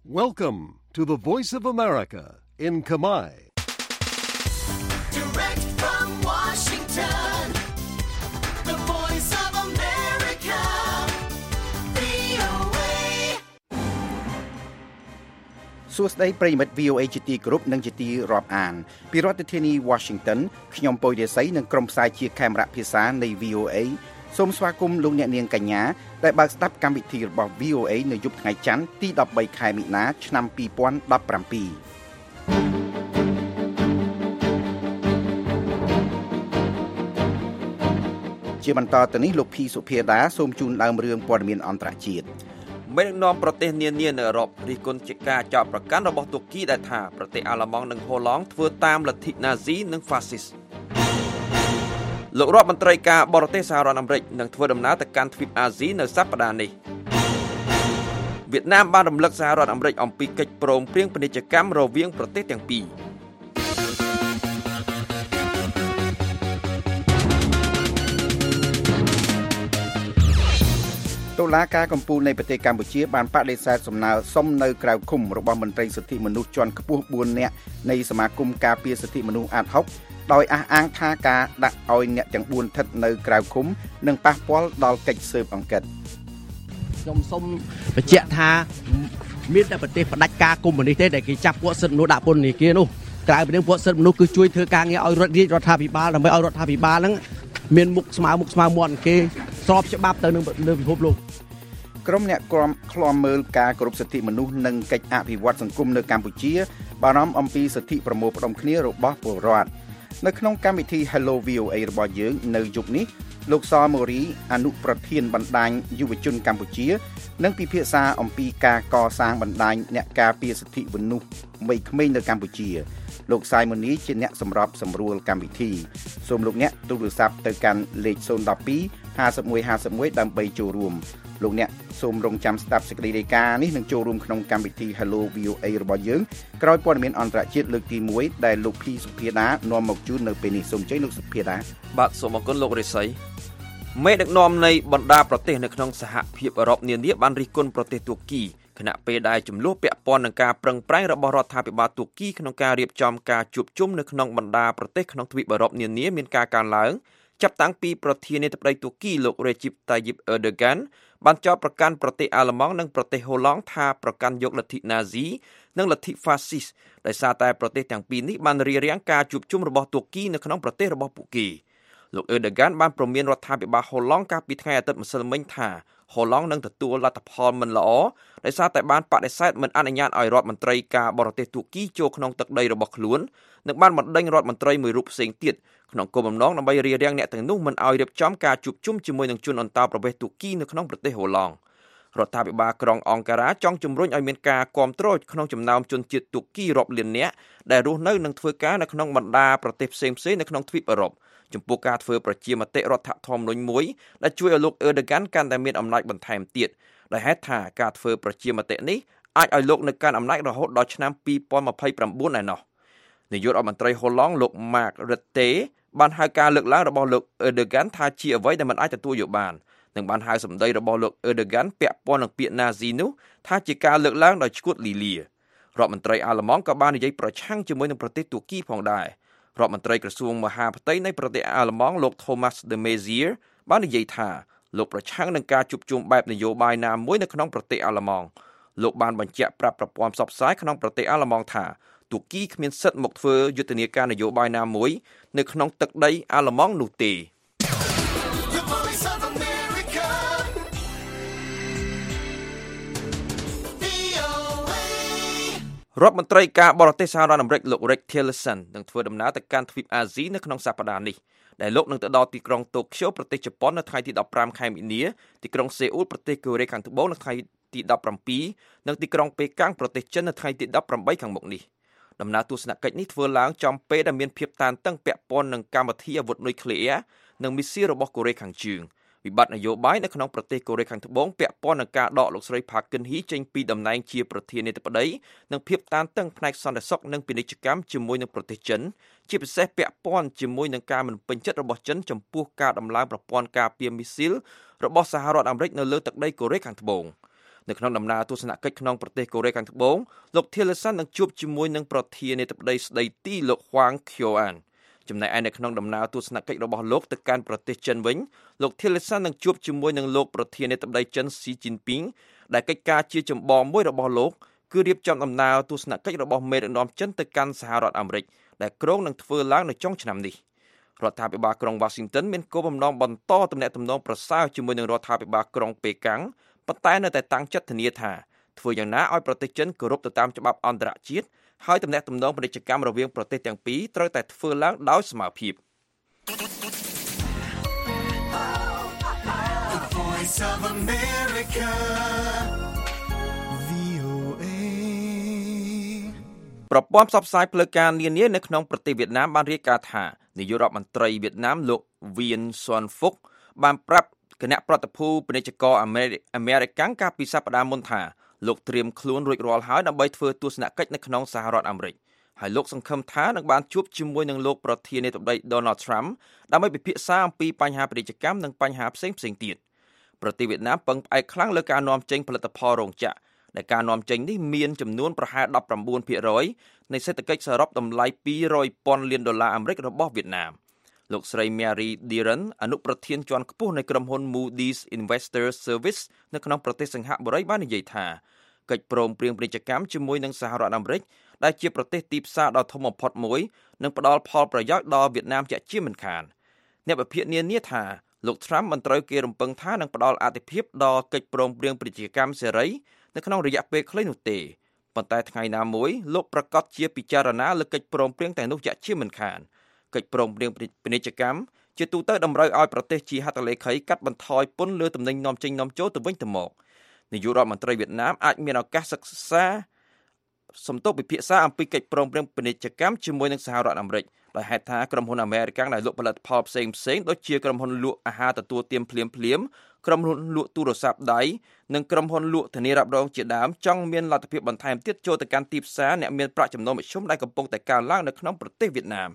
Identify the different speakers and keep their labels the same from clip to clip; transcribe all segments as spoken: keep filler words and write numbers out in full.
Speaker 1: Welcome to the Voice of America in Khmer.
Speaker 2: Direct from Washington, the Voice of America, វី អូ เอ
Speaker 3: សួស្តីប្រិយមិត្ត វី អូ เอ ជាទីគោរពនិងជាទីរាប់អានពីរដ្ឋធានី Washington ខ្ញុំពុយរាសីនិងក្រុមផ្សាយជាខេមរៈភាសានៃ វី អូ เอ សូមស្វាគមន៍លោកអ្នកនាងកញ្ញាដែលបើកស្ដាប់កម្មវិធីរបស់ វី អូ เอ នៅយប់ថ្ងៃច័ន្ទទីដប់បីខែមិនិនាឆ្នាំពីរពាន់ដប់ប្រាំពីរជាបន្តទៅនេះលោកភីសុភាដាសូមជូនដើមរឿងព័ត៌មានអន្តរជាតិ
Speaker 4: មេដឹកនាំប្រទេសនានានៅអឺរ៉ុបរិះគន់ជាការចោទប្រកាន់របស់ទូគីដែលថាប្រទេសអាល្លឺម៉ង់និងហូឡង់ធ្វើតាមលទ្ធិណាស៊ីនិងហ្វាស៊ីសលោករដ្ឋមន្ត្រីការបរទេសសហរដ្ឋអាមេរិកនឹងធ្វើដំណើរទៅកាន់ទ្វីបអាស៊ីនៅសប្តាហ៍នេះវៀតណាមបានរំលឹកសហរដ្ឋអាមេរិកអំពីកិច្ចព្រមព្រៀងពាណិជ្ជកម្មរវាងប្រទេសទាំងពីរ
Speaker 3: តុលាការកំពូលនៃប្រទេសកម្ពុជាបានបដិសេធសំណើសុំនៅក្រៅឃុំរបស់មន្ត្រីសិទ្ធិមនុស្សជាន់ខ្ពស់បួននាក់នៃសមាគមការពារសិទ្ធិមនុស្សអាតហុកដោយអះអាងថាការដាក់ឲ្យអ្នកទាំងបួនស្ថិតនៅក្រៅឃុំនឹងប៉ះពាល់ដល់កិច្ចស៊ើបអង្កេត
Speaker 5: ខ្ញុំសូមបញ្ជាក់ថាមានតែប្រទេសផ្ដាច់ការកុម្មុយនីសទេដែលគេចាប់ពួកសិទ្ធិមនុស្សដាក់ពន្ធនាគារនោះក្រៅពីនេះពួកសិទ្ធិមនុស្សគឺជួយធ្វើការងារឲ្យរដ្ឋរាជរដ្ឋាភិបាលដើម្បីឲ្យរដ្ឋាភិបាលហ្នឹងមានមុខស្មើមុខស្មើមាត់គេស្របច្បាប់ទៅនឹងលើពិភពលោក
Speaker 3: ក្រុមអ្នកគាំឃ្លាំមើលការគោរពសិទ្ធិមនុស្សនិងកិច្ចអភិវឌ្ឍសង្គមនៅកម្ពុជាបារម្ភអំពីសិទ្ធិប្រមូលផ្តុំគ្នារបស់ពលរដ្ឋនៅក្នុងកម្មវិធី Hello វី អូ เอ របស់យើងនៅយប់នេះលោកសម៉ូរីអនុប្រធានបណ្ដាញយុវជនកម្ពុជានឹងពិភាក្សាអំពីការកសាងបណ្ដាញអ្នកការពារសិទ្ធិមនុស្សវ័យក្មេងនៅកម្ពុជាលោកសាយម៉ូនីជាអ្នកសម្របសម្រួលកម្មវិធីសូមលោកអ្នកទូរស័ព្ទទៅកាន់លេខ ศูนย์ หนึ่ง สอง ห้า หนึ่ง ห้า หนึ่ง ដើម្បីចូលរួមលោកអ្នកសូមរងចាំស្ដាប់សេចក្តីរាយការណ៍នេះនឹងចូលរួមក្នុងកម្មវិធី Hello វី អូ เอ របស់យើងក្រោយព័ត៌មានអន្តរជាតិលើកទីមួយដែលលោកភីសុភាដានាំមកជូននៅពេលនេះសូមអញ្ជើញលោកសុភាដា
Speaker 4: បាទសូមអរគុណលោករិស័យមេដឹកនាំនៃបណ្ដាប្រទេសនៅក្នុងសហភាពអឺរ៉ុបនានាបានរិះគន់ប្រទេសទូគីខណៈពេលដែលចំនួនពាក់ព័ន្ធនឹងការប្រឹងប្រែងរបស់រដ្ឋាភិបាលទូគីក្នុងការរៀបចំការជួបជុំនៅក្នុងបណ្ដាប្រទេសក្នុងទ្វីបអឺរ៉ុបនានាមានការកើនឡើងចាប់តាំងពីប្រធានាធិបតីទូគីលោករេជីបតាយីបអឺដឺហ្គានបានចោទប្រកាន់ប្រទេសអាល្លឺម៉ង់និងប្រទេសហូឡង់ថាប្រកាន់យកលទ្ធិណាស៊ីនិងលទ្ធិហ្វាស៊ីសដោយសារតែប្រទេសទាំងពីរនេះបានរារាំងការជួបជុំរបស់ទូគីនៅក្នុងប្រទេសរបស់ពួកគេលោកអឺដឺហ្គានបានព្រមានរដ្ឋាភិបាលហូឡង់កាលពីថ្ងៃអាទិត្យម្សិលមិញថាហូឡង់នឹងទទួលលទ្ធផលមិនល្អដោយសារតែបានបដិសេធមិនអនុញ្ញាតឲ្យរដ្ឋមន្ត្រីការបរទេសទូគីចូលក្នុងទឹកដីរបស់ខ្លួននិងបានបណ្ដេញរដ្ឋមន្ត្រីមួយរូបផ្សេងទៀតក្នុងគោលបំណងដើម្បីរារាំងអ្នកទាំងនោះមិនឲ្យរៀបចំការជួបជុំជាមួយនឹងជនអន្តោប្រវេសន៍ទូគីនៅក្នុងប្រទេសហូឡង់រដ្ឋាភិបាលក្រុងអង្ការ៉ាចង់ជំរុញឲ្យមានការគាំទ្រក្នុងចំណោមជនជាតិទូគីរាប់លាននាក់ដែលរស់នៅនិងធ្វើការនៅក្នុងបណ្ដាប្រទេសផ្សេងៗនៅក្នុងទ្វីបអឺរ៉ុបចំពោះការធ្វើប្រជាមតិរដ្ឋធម្មនុញ្ញមួយដែលជួយឲ្យលោកអឺដឺហ្គានកាន់តែមានអំណាចបន្ថែមទៀតដោយហេតុថាការធ្វើប្រជាមតិនេះអាចឲ្យលោកនៅកាន់អំណាចរហូតដល់ឆ្នាំពីរពាន់ម្ភៃប្រាំបួនឯណោះនាយករដ្ឋមន្ត្រីហូឡង់លោកម៉ាករិតតេបានហៅការលើកឡើងរបស់លោកអឺដឺហ្គានថាជាអ្វីដែលមិនអាចទទួលយកបាននិងបានហៅសម្ដីរបស់លោកអឺដឺហ្គានពាក់ព័ន្ធនឹងពាក្យណាស៊ីនោះថាជាការលើកឡើងដោយឈួតលីលារដ្ឋមន្ត្រីអាល្លឺម៉ង់ក៏បាននិយាយប្រឆាំងជាមួយនឹងប្រទេសទូគីផងដែររដ្ឋមន្ត្រីក្រសួងមហាផ្ទៃនៃប្រទេសអាល្លឺម៉ង់លោក Thomas de Maizière បាននិយាយថាលោកប្រឆាំងនឹងការជួបជុំបែបនយោបាយណាមួយនៅក្នុងប្រទេសអាល្លឺម៉ង់លោកបានបញ្ជាក់ប្រាប់ប្រព័ន្ធផ្សព្វផ្សាយក្នុងប្រទេសអាល្លឺម៉ង់ថាទូគីគ្មានសិទ្ធិមកធ្វើយុទ្ធនាការនយោបាយណាមួយនៅក្នុងទឹកដីអាល្លឺម៉ង់នោះទេរដ្ឋមន្ត្រីការបរទេសសហរដ្ឋអាមេរិកលោក Rex Tillerson នឹងធ្វើដំណើរទៅកាន់ទ្វីបអាស៊ីនៅក្នុងសប្តាហ៍នេះដែលលោកនឹងទៅដល់ទីក្រុងតូក្យូប្រទេសជប៉ុននៅថ្ងៃទីដប់ប្រាំខែមិនិនាទីក្រុងសេអ៊ូលប្រទេសកូរ៉េខាងត្បូងនៅថ្ងៃទីដប់ប្រាំពីរនិងទីក្រុងប៉េកាំងប្រទេសចិននៅថ្ងៃទីដប់ប្រាំបីខាងមុខនេះដំណើរទស្សនកិច្ចនេះធ្វើឡើងចំពេលដែលមានភាពតានតឹងពាក់ព័ន្ធនឹងកម្មវិធីអាវុធនុយក្លេអ៊ែរនិងមីស៊ីលរបស់កូរ៉េខាងជើងវិបត្តិនយោបាយនៅក្នុងប្រទេសកូរ៉េខាងត្បូងពាក់ព័ន្ធនឹងការដកលោកស្រី Park Geun-hye ចេញពីតំណែងជាប្រធានាធិបតីនិងភាពតានតឹងផ្នែកសន្តិសុខនិងពាណិជ្ជកម្មជាមួយនឹងប្រទេសចិនជាពិសេសពាក់ព័ន្ធជាមួយនឹងការមិនពេញចិត្តរបស់ចិនចំពោះការដំឡើងប្រព័ន្ធការពារមីស៊ីលរបស់សហរដ្ឋអាមេរិកនៅលើទឹកដីកូរ៉េខាងត្បូងនៅក្នុងដំណើរទស្សនកិច្ចក្នុងប្រទេសកូរ៉េខាងត្បូងលោក Tillerson នឹងជួបជាមួយនឹងប្រធានាធិបតីស្ដីទីលោក Hwang Kyo-an ចំណែកឯនៅក្នុងដំណើរទស្សនកិច្ចរបស់លោកទៅកាន់ប្រទេសចិនវិញលោក Tillerson នឹងជួបជាមួយនឹងលោកប្រធានាធិបតីចិន Xi Jinping ដែលកិច្ចការជាចម្បងមួយរបស់លោកគឺរៀបចំដំណើរទស្សនកិច្ចរបស់មេដឹកនាំចិនទៅកាន់សហរដ្ឋអាមេរិកដែលគ្រោងនឹងធ្វើឡើងនៅចុងឆ្នាំនេះរដ្ឋាភិបាលក្រុង Washington មានគោលបំណងបន្តទំនាក់ទំនងប្រសើរជាមួយនឹងរដ្ឋាភិបាលក្រុងប៉េកាំងប៉ុន្តែនៅតែតាំងចិត្តធានាថាធ្វើយ៉ាងណាឲ្យប្រទេសចិនគោរពទៅតាមច្បាប់អន្តរជាតិហើយទំនាក់ទំនងពាណិជ្ជកម្មរវាងប្រទេសទាំងពីរត្រូវតែធ្វើឡើងដោយស្មើភាព
Speaker 2: The Voice of America វី អូ เอ
Speaker 4: ប្រព័ន្ធផ្សព្វផ្សាយផ្លូវការនានានៅក្នុងប្រទេសវៀតណាមបានរាយការណ៍ថានាយករដ្ឋមន្ត្រីវៀតណាមលោក Vien Xuan Phuc បានប្រាប់គណៈប្រតិភូពាណិជ្ជករអាមេរិកកាលពីសប្តាហ៍មុនថាលោកត្រៀមខ្លួនរួចរាល់ហើយដើម្បីធ្វើទស្សនកិច្ចនៅក្នុងសហរដ្ឋអាមេរិកហើយលោកសង្ឃឹមថានឹងបានជួបជាមួយនឹងលោកប្រធានាធិបតី Donald Trump ដើម្បីពិភាក្សាអំពីបញ្ហាពាណិជ្ជកម្មនិងបញ្ហាផ្សេងៗទៀតប្រទេសវៀតណាមពឹងផ្អែកខ្លាំងលើការនាំចេញផលិតផលរោងចក្រដែលការនាំចេញនេះមានចំនួនប្រហែល ដប់ប្រាំបួនភាគរយ នៃសេដ្ឋកិច្ចសរុបតម្លៃពីររយពាន់លានដុល្លារអាមេរិករបស់វៀតណាមលោកស្រី Mary Diran អនុប្រធានជាន់ខ្ពស់នៃក្រុមហ៊ុន Moody's Investor Service នៅក្នុងប្រទេសសិង្ហបុរីបាននិយាយថាកិច្ចព្រមព្រៀងពាណិជ្ជកម្មជាមួយនឹងសហរដ្ឋអាមេរិកដែលជាប្រទេសទីផ្សារដ៏ធំបំផុតមួយនឹងផ្ដល់ផលប្រយោជន៍ដល់វៀតណាមជាជាមិនខានអ្នកវិភាគនានាថាលោក Trump មិនត្រូវគេរំពឹងថានឹងផ្ដល់អាទិភាពដល់កិច្ចព្រមព្រៀងពាណិជ្ជកម្មសេរីនៅក្នុងរយៈពេលខ្លីនោះទេប៉ុន្តែថ្ងៃណាមួយលោកប្រកាសជាពិចារណាលើកិច្ចព្រមព្រៀងទាំងនោះជាជាមិនខានកិច្ចព្រមព្រៀងពាណិជ្ជកម្មជាទូទៅតម្រូវឲ្យប្រទេសជាហត្ថលេខីកាត់បន្ថយពន្ធលើទំនិញនាំចេញនាំចូលទៅវិញទៅមកនាយករដ្ឋមន្ត្រីវៀតណាមអាចមានឱកាសសិក្សាសំទោសពិភាក្សាអំពីកិច្ចព្រមព្រៀងពាណិជ្ជកម្មជាមួយនឹងសហរដ្ឋអាមេរិកដោយហេតុថាក្រុមហ៊ុនអាមេរិកដែលលក់ផលិតផលផ្សេងផ្សេងដូចជាក្រុមហ៊ុនលក់អាហារទទួលទានភ្លាមភ្លាមក្រុមហ៊ុនលក់ទូរស័ព្ទដៃនិងក្រុមហ៊ុនលក់ធានារ៉ាប់រងជាដើមចង់មានលទ្ធភាពបន្ថែមទៀតចូលទៅកាន់ទីផ្សារអ្នកមានប្រាក់ចំណូលមធ្យមដែលកំពុងតែកើនឡើងនៅក្នុងប្រទេសវៀតណាម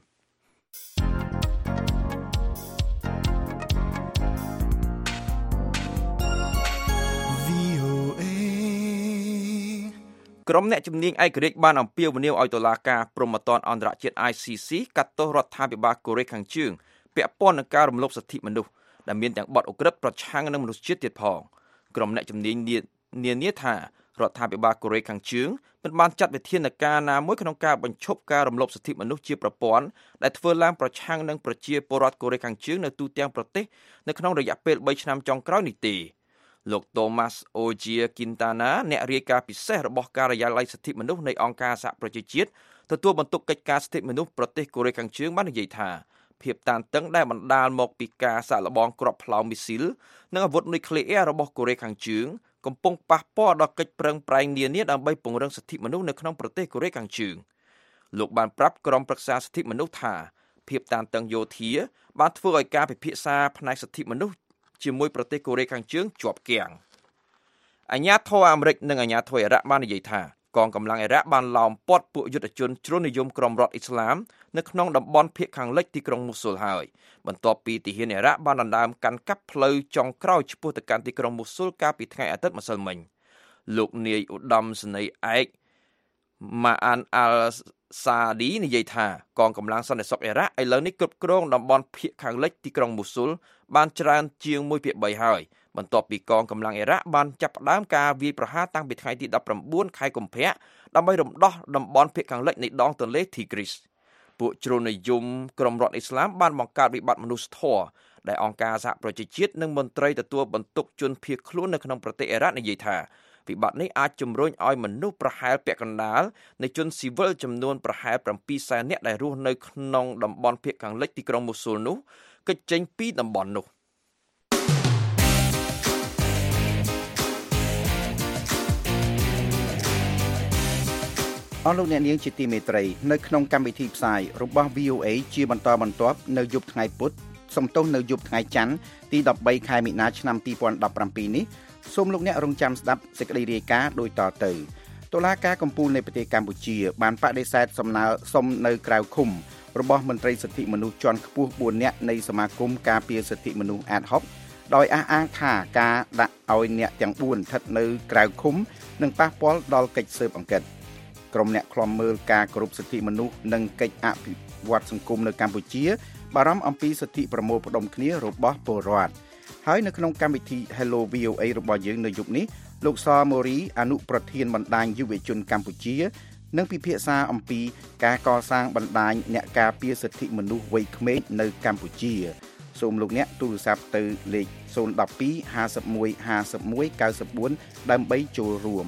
Speaker 4: ក្រុមអ្នកជំនាញឯករាជ្យបានអំពាវនាវឲ្យតុលាការព្រហ្មទណ្ឌអន្តរជាតិ I C C កាត់ទោសរដ្ឋាភិបាលកូរ៉េខាងជើងពាក់ព័ន្ធនឹងការរំលោភសិទ្ធិមនុស្សដែលមានទាំងបទឧក្រិដ្ឋប្រឆាំងនឹងមនុស្សជាតិទៀតផងក្រុមអ្នកជំនាញនានាថារដ្ឋាភិបាលកូរ៉េខាងជើងមិនបានចាត់វិធានការណាមួយក្នុងការបញ្ឈប់ការរំលោភសិទ្ធិមនុស្សជាប្រព័ន្ធដែលធ្វើឡើងប្រឆាំងនឹងប្រជាពលរដ្ឋកូរ៉េខាងជើងនៅទូទាំងប្រទេសនៅក្នុងរយៈពេលបីឆ្នាំចុងក្រោយនេះទេលោក Thomas Ojia Quintana អ្នករាយការណ៍ពិសេសរបស់ការិយាល័យសិទ្ធិមនុស្សនៃអង្គការសហប្រជាជាតិទទួលបន្ទុកកិច្ចការសិទ្ធិមនុស្សប្រទេសកូរ៉េខាងជើងបាននិយាយថាភាពតានតឹងដែលបណ្ដាលមកពីការសាកល្បងគ្រាប់ផ្លោមមីស៊ីលនិងអាវុធនុយក្លេអ៊ែររបស់កូរ៉េខាងជើងកំពុងប៉ះពាល់ដល់កិច្ចប្រឹងប្រែងនានាដើម្បីពង្រឹងសិទ្ធិមនុស្សនៅក្នុងប្រទេសកូរ៉េខាងជើងលោកបានប្រាប់ក្រុមប្រឹក្សាសិទ្ធិមនុស្សថាភាពតានតឹងយោធាបានធ្វើឲ្យការពិភាក្សាផ្នែកសិទ្ធិមនុស្សជាមួយប្រទេសកូរ៉េខាងជើងជាប់គាំងអាញាធរអាមេរិកនិងអាញាធរអ៊ីរ៉ាក់បាននិយាយថាកងកម្លាំងអ៊ីរ៉ាក់បានឡោមព័ទ្ធពួកយុទ្ធជនជ្រុលនិយមក្រុមរដ្ឋអ៊ីស្លាមនៅក្នុងតំបន់ភាគខាងលិចទីក្រុងមូស៊ុលហើយបន្ទាប់ពីទាហានអ៊ីរ៉ាក់បានដណ្ដើមកាន់កាប់ផ្លូវចុងក្រោយឆ្ពោះទៅកាន់ទីក្រុងមូស៊ុលកាលពីថ្ងៃអាទិត្យម្សិលមិញលោកនាយឧត្តមសេនីយ៍ឯកម៉ាអានអាល់សាឌីនិយាយថាកងកម្លាំងសន្តិសុខអ៊ីរ៉ាក់ឥឡូវនេះគ្រប់គ្រងតំបន់ភាគខាងលិចទីក្រុងមូស៊ុលបានច្រើនជាងមួយភាគបីហើយបន្ទាប់ពីកងកម្លាំងអ៊ីរ៉ាក់បានចាប់ផ្ដើមការវាយប្រហារតាំងពីថ្ងៃទីដប់ប្រាំបួនខែកុម្ភៈដើម្បីរំដោះតំបន់ភាគខាងលិចនៃដងទន្លេ Tigris ពួកជ្រុលនិយមក្រុមរដ្ឋអ៊ីស្លាមបានបង្កើតវិបត្តិមនុស្សធម៌ដែលអង្គការសហប្រជាជាតិនិងមន្ត្រីទទួលបន្ទុកជនភៀសខ្លួននៅក្នុងប្រទេសអ៊ីរ៉ាក់និយាយថាវិបត្តិនេះអាចជំរុញឲ្យមនុស្សប្រហែលពាក់កណ្ដាលនៃជនស៊ីវិលចំនួនប្រហែលប្រាំពីរសែននាក់ដែលរស់នៅក្នុងតំបន់ភាគខាងលិចទីក្រុងមូស៊ុលនោះគេចចេញពីតំបន់នោះ
Speaker 3: អស់លោកអ្នកនាងជាទីមេត្រីនៅក្នុងកម្មវិធីផ្សាយរបស់ V O A ជាបន្តបន្ទាប់នៅយប់ថ្ងៃពុធសំទោសនៅយប់ថ្ងៃច័ន្ទទីដប់បីខែមិនិនាឆ្នាំពីរពាន់ដប់ប្រាំពីរនេះសូមលោកអ្នករងចាំស្ដាប់សេចក្តីរាយការណ៍ដូចតទៅតុលាការកំពូលនៃប្រទេសកម្ពុជាបានបដិសេធសំណើសុំនៅក្រៅឃុំរបស់មន្ត្រីសិទ្ធិមនុស្សជាន់ខ្ពស់បួននាក់នៃសមាគមការពារសិទ្ធិមនុស្ស Ad Hoc ដោយអះអាងថាការដាក់ឲ្យអ្នកទាំងបួនស្ថិតនៅក្រៅឃុំនឹងប៉ះពាល់ដល់កិច្ចស៊ើបអង្កេតក្រុមអ្នកឃ្លាំមើលការគោរពសិទ្ធិមនុស្សនិងកិច្ចអភិវឌ្ឍសង្គមនៅកម្ពុជាបារម្ភអំពីសិទ្ធិប្រមូលផ្តុំគ្នារបស់ពលរដ្ឋហើយនៅក្នុងកម្មវិធី Hello វី អូ អេ របស់យើងនៅយប់នេះលោកសម៉ូរីអនុប្រធានបណ្ដាញយុវជនកម្ពុជានឹងពិភាក្សាអំពីការកសាងបណ្ដាញអ្នកការពារសិទ្ធិមនុស្សវ័យក្មេងនៅកម្ពុជាសូមលោកអ្នកទូរស័ព្ទទៅលេខศูนย์ หนึ่ง สอง ห้า หนึ่ง ห้า หนึ่ง เก้า สี่ ដើម្បីចូលរួម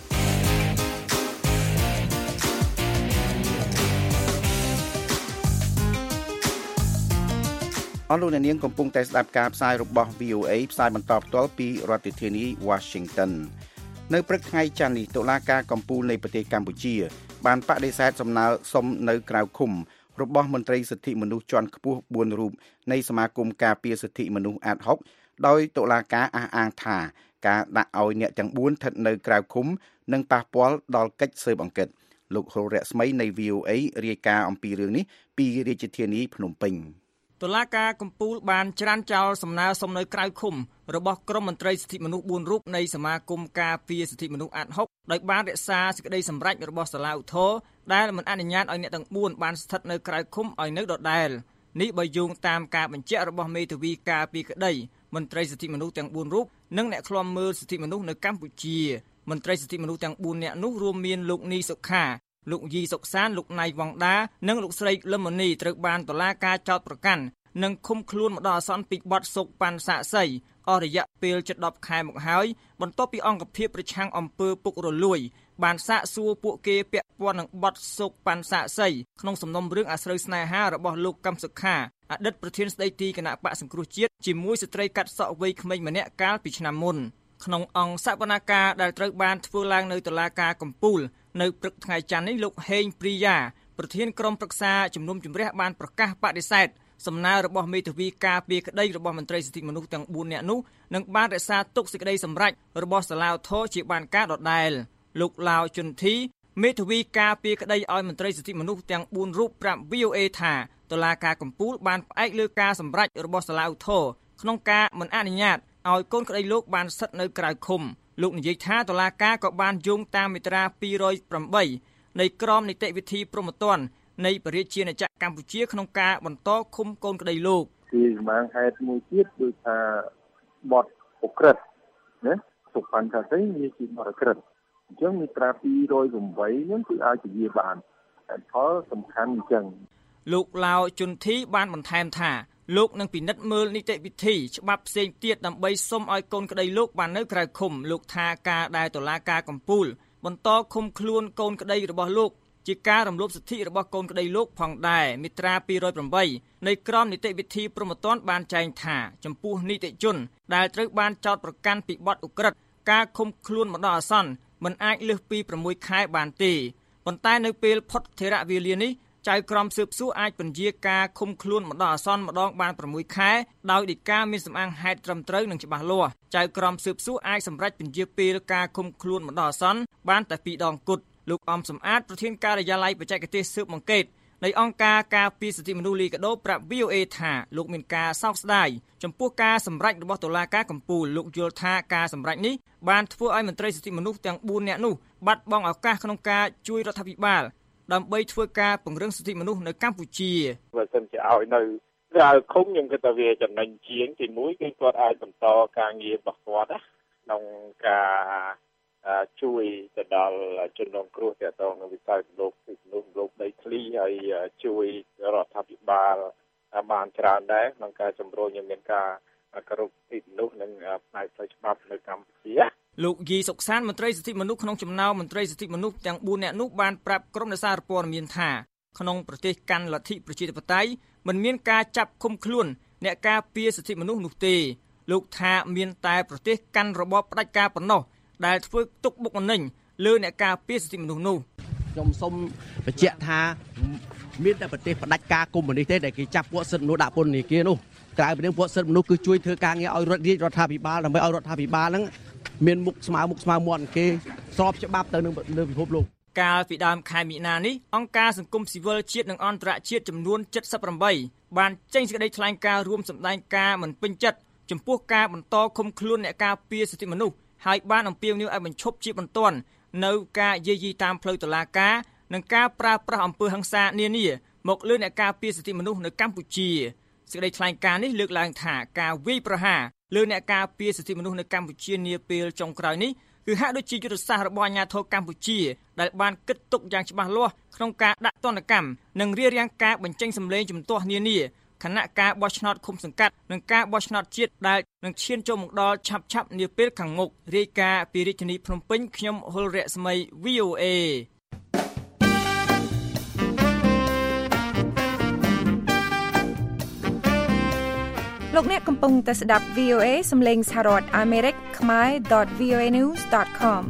Speaker 3: អស់លោកអ្នកនាងកំពុងតែស្ដាប់ការផ្សាយរបស់ វី អូ អេ ផ្សាយបន្តផ្ទាល់ពីរដ្ឋធានី Washington នៅព្រឹកថ្ងៃច័ន្ទនេះតុលាការកំពូលនៃប្រទេសកម្ពុជាបានបដិសេធសំណើសុំនៅក្រៅឃុំរបស់មន្ត្រីសិទ្ធិមនុស្សជាន់ខ្ពស់បួនរូបនៃសមាគមការពារសិទ្ធិមនុស្ស ad hoc ដោយតុលាការអះអាងថាការដាក់ឲ្យអ្នកទាំងបួនស្ថិតនៅក្រៅឃុំនឹងប៉ះពាល់ដល់កិច្ចស៊ើបអង្កេតលោកហុលរស្មីនៃ វី អូ អេ រាយការណ៍អំពីរឿងនេះពីរាជធានីភ្នំពេញ
Speaker 6: តុលាការកំពូលបានច្រានចោលសំណើសុំនៅក្រៅឃុំរបស់ក្រុមមន្ត្រីសិទ្ធិមនុស្សបួនរូបនៃសមាគមការពារសិទ្ធិមនុស្ស ad hoc ដោយបានរក្សាសេចក្តីសម្រេចរបស់សាលាឧទ្ធរណ៍ដែលមិនអនុញ្ញាតឲ្យអ្នកទាំងបួនបានស្ថិតនៅក្រៅឃុំឲ្យនៅដដែលនេះបើយោងតាមការបញ្ជាក់របស់មេធាវីការពារក្តីមន្ត្រីសិទ្ធិមនុស្សទាំងបួនរូបនិងអ្នកឃ្លាំមើលសិទ្ធិមនុស្សនៅកម្ពុជាមន្ត្រីសិទ្ធិមនុស្សទាំងបួននាក់នោះរួមមានលោកនីសុខាលោកយីសុកសានលោកណៃវងដានិងលោកស្រីលឹមមនីត្រូវបានតុលាការចោទប្រកាន់និងឃុំខ្លួនមកដល់អាសន្នពីបទសុកប៉ាន់សាក់សីអស់រយៈពេលជិតដប់ខែមកហើយបន្ទាប់ពីអង្គភាពប្រឆាំងអំពើពុករលួយបានសាកសួរពួកគេពាក់ព័ន្ធនឹងបទសុកប៉ាន់សាក់សីក្នុងសំណុំរឿងអាស្រូវស្នេហារបស់លោកកឹមសុខាអតីតប្រធានស្ដីទីគណៈបកសង្គ្រោះជាតិជាមួយស្ត្រីកាត់សក់វ័យក្មេងម្នាក់កាលពីឆ្នាំមុនក្នុងអង្គសវនកម្មដែលត្រូវបានធ្វើឡើងនៅតុលាការកំពូលនៅព្រឹកថ្ងៃច័ន្ទនេះលោកហេងព្រីយ៉ាប្រធានក្រុមប្រឹក្សាជំនុំជម្រះបានប្រកាសបដិសេធសំណើរបស់មេធាវីការពារក្តីរបស់មន្ត្រីសិទ្ធិមនុស្សទាំងបួននាក់នោះនឹងបានរក្សាទុកសេចក្តីសម្រេចរបស់សាលាឧទ្ធរជាបានការដដែលលោកឡាវជុនធីមេធាវីការពារក្តីឲ្យមន្ត្រីសិទ្ធិមនុស្សទាំងបួនរូបប្រាប់ វី អូ អេ ថាតុលាការកំពូលបានផ្អែកលើការសម្រេចរបស់សាលាឧទ្ធរក្នុងការមិនអនុញ្ញាតឲ្យកូនក្តីលោកបានស្ថិតនៅក្រៅឃុំលោកនិយាយថាតុលាការក៏បានយោងតាមមាត្រាពីររយប្រាំបីនៃក្រមនីតិវិធីព្រហ្មទណ្ឌនៃប្រជាជាតិកម្ពុជាក្នុងការបន្តឃុំកូនក្តីលោក
Speaker 7: គឺស្មានហេតុមួយទៀតដូចថាបទអក្រិតណាសុខបញ្ហាស្អីវាជាបទអក្រិតអញ្ចឹងមាត្រាពីររយប្រាំបីហ្នឹងគឺអាចជាបានតែផលសំខាន់អញ្ចឹង
Speaker 6: លោកឡាវជុនធីបានបន្ថែមថាលោកនឹងពិនិត្យមើលនីតិវិធីច្បាប់ផ្សេងទៀតដើម្បីសុំឲ្យកូនក្តីលោកបាននៅក្រៅឃុំលោកថាការដែលតុលាការកំពូលបន្តឃុំខ្លួនកូនក្តីរបស់លោកជាការរំលោភសិទ្ធិរបស់កូនក្តីលោកផងដែរមាត្រាពីររយប្រាំបីនៃក្រមនីតិវិធីព្រហ្មទណ្ឌបានចែងថាចំពោះនីតិជនដែលត្រូវបានចោទប្រកាន់ពីបទឧក្រិដ្ឋការឃុំខ្លួនមកដល់អាសន្នមិនអាចលើសពីប្រាំមួយខែបានទេប៉ុន្តែនៅពេលផុតថេរវេលានេះចៅក្រមស៊ើបសួរអាចបញ្ជាការឃុំខ្លួនមកដល់អាសន្នម្ដងបានប្រាំមួយខែដោយដីកាមានសម្អាងហេតុត្រឹមត្រូវនិងច្បាស់លាស់ចៅក្រមស៊ើបសួរអាចសម្រេចបញ្ជាពេលការឃុំខ្លួនមកដល់អាសន្នបានតែពីរដងគត់លោកអំសំអាតប្រធានការិយាល័យបច្ចេកទេសស៊ើបអង្កេតនៃអង្គការការពារសិទ្ធិមនុស្សលីកាដូប្រាប់ វី អូ អេ ថាលោកមានការសោកស្ដាយចំពោះការសម្រេចរបស់តុលាការកំពូលលោកយល់ថាការសម្រេចនេះបានធ្វើឲ្យមន្ត្រីសិទ្ធិមនុស្សទាំងបួននាក់នោះបាត់បង់ឱកាសក្នុងការជួយរដ្ឋាភិបាលដើម្បីធ្វើការពង្រឹងសិទ្ធិមនុស្សនៅកម្ពុជា
Speaker 7: បើសិនជាឲ្យនៅក្រៅឃុំខ្ញុំគិតថាវាចំណេញជាងទីមួយគឺគាត់អាចបន្តការងាររបស់គាត់ណាក្នុងការជួយទៅដល់ជនរងគ្រោះទាក់ទងនឹងវិស័យលោកសិទ្ធិមនុស្សលោកដីធ្លីហើយជួយរដ្ឋាភិបាលបានច្រើនដែរក្នុងការជំរុញឲ្យមានការគោរពសិទ្ធិមនុស្សនិងផ្នែកផ្លូវច្បាប់នៅកម្ពុជា
Speaker 6: លោកយីសុកសានមន្ត្រីសិទ្ធិមនុស្សក្នុងចំណោមមន្ត្រីសិទ្ធិមនុស្សទាំងបួននាក់នោះបានប្រាប់ក្រុមអ្នកសារព័ត៌មានថាក្នុងប្រទេសកាន់លទ្ធិប្រជាធិបតេយ្យមិនមានការចាប់ឃុំខ្លួនអ្នកការពារសិទ្ធិមនុស្សនោះទេលោកថាមានតែប្រទេសកាន់របបផ្ដាច់ការប៉ុណ្ណោះដែលធ្វើទុកបុកម្នេញលើអ្នកការពារសិទ្ធិមនុស្សនោះ
Speaker 5: ខ្ញុំសូមបញ្ជាក់ថាមានតែប្រទេសផ្ដាច់ការកុម្មុយនីសទេដែលគេចាប់ពួកសិទ្ធិមនុស្សដាក់ពន្ធនាគារនោះក្រៅពីនេះពួកសិទ្ធិមនុស្សគឺជួយធ្វើការងារឲ្យរដ្ឋរាជរដ្ឋាភិបាលដើម្បីឲ្យរដ្ឋាភិបាលហ្នឹងមានមុខស្មើមុខស្មើមាត់គេស្របច្បាប់ទៅនឹងលើពិភពលោក
Speaker 6: កាលពីដើមខែមិនិនានេះអង្គការសង្គមស៊ីវិលជាតិនិងអន្តរជាតិចំនួនเจ็ดสิบแปดបានចេញសេចក្តីថ្លែងការណ៍រួមសម្ដែងការមិនពេញចិត្តចំពោះការបន្តឃុំខ្លួនអ្នកការពារសិទ្ធិមនុស្សហើយបានអំពាវនាវឲ្យបញ្ឈប់ជាបន្ទាន់នៅការយាយីតាមផ្លូវតុលាការនិងការប្រើប្រាស់អំពើហិង្សានានាមកលើអ្នកការពារសិទ្ធិមនុស្សនៅកម្ពុជាសេចក្តីថ្លែងការណ៍នេះលើកឡើងថាការវាយប្រហារលើអ្នកការពារសិទ្ធិមនុស្សនៅកម្ពុជានាពេលចុងក្រោយនេះគឺហាក់ដូចជាយុទ្ធសាស្ត្ររបស់អាជ្ញាធរកម្ពុជាដែលបានគិតទុកយ៉ាងច្បាស់លាស់ក្នុងការដាក់ទណ្ឌកម្មនិងរារាំងការបញ្ចេញសម្លេងជំទាស់នានាខណៈការបោះឆ្នោតឃុំសង្កាត់និងការបោះឆ្នោតជាតិដែលនឹងឈានចូលមកដល់ឆាប់ៗនាពេលខាងមុខរាយការណ៍ពីរាជធានីភ្នំពេញខ្ញុំហុលរស្មី វី អូ เอ
Speaker 8: លោកអ្នកកំពុងតែស្ដាប់ វី អូ เอ សំឡេងសហរដ្ឋអាមេរិកខ្មែរ .វី អូ เอ news ដត com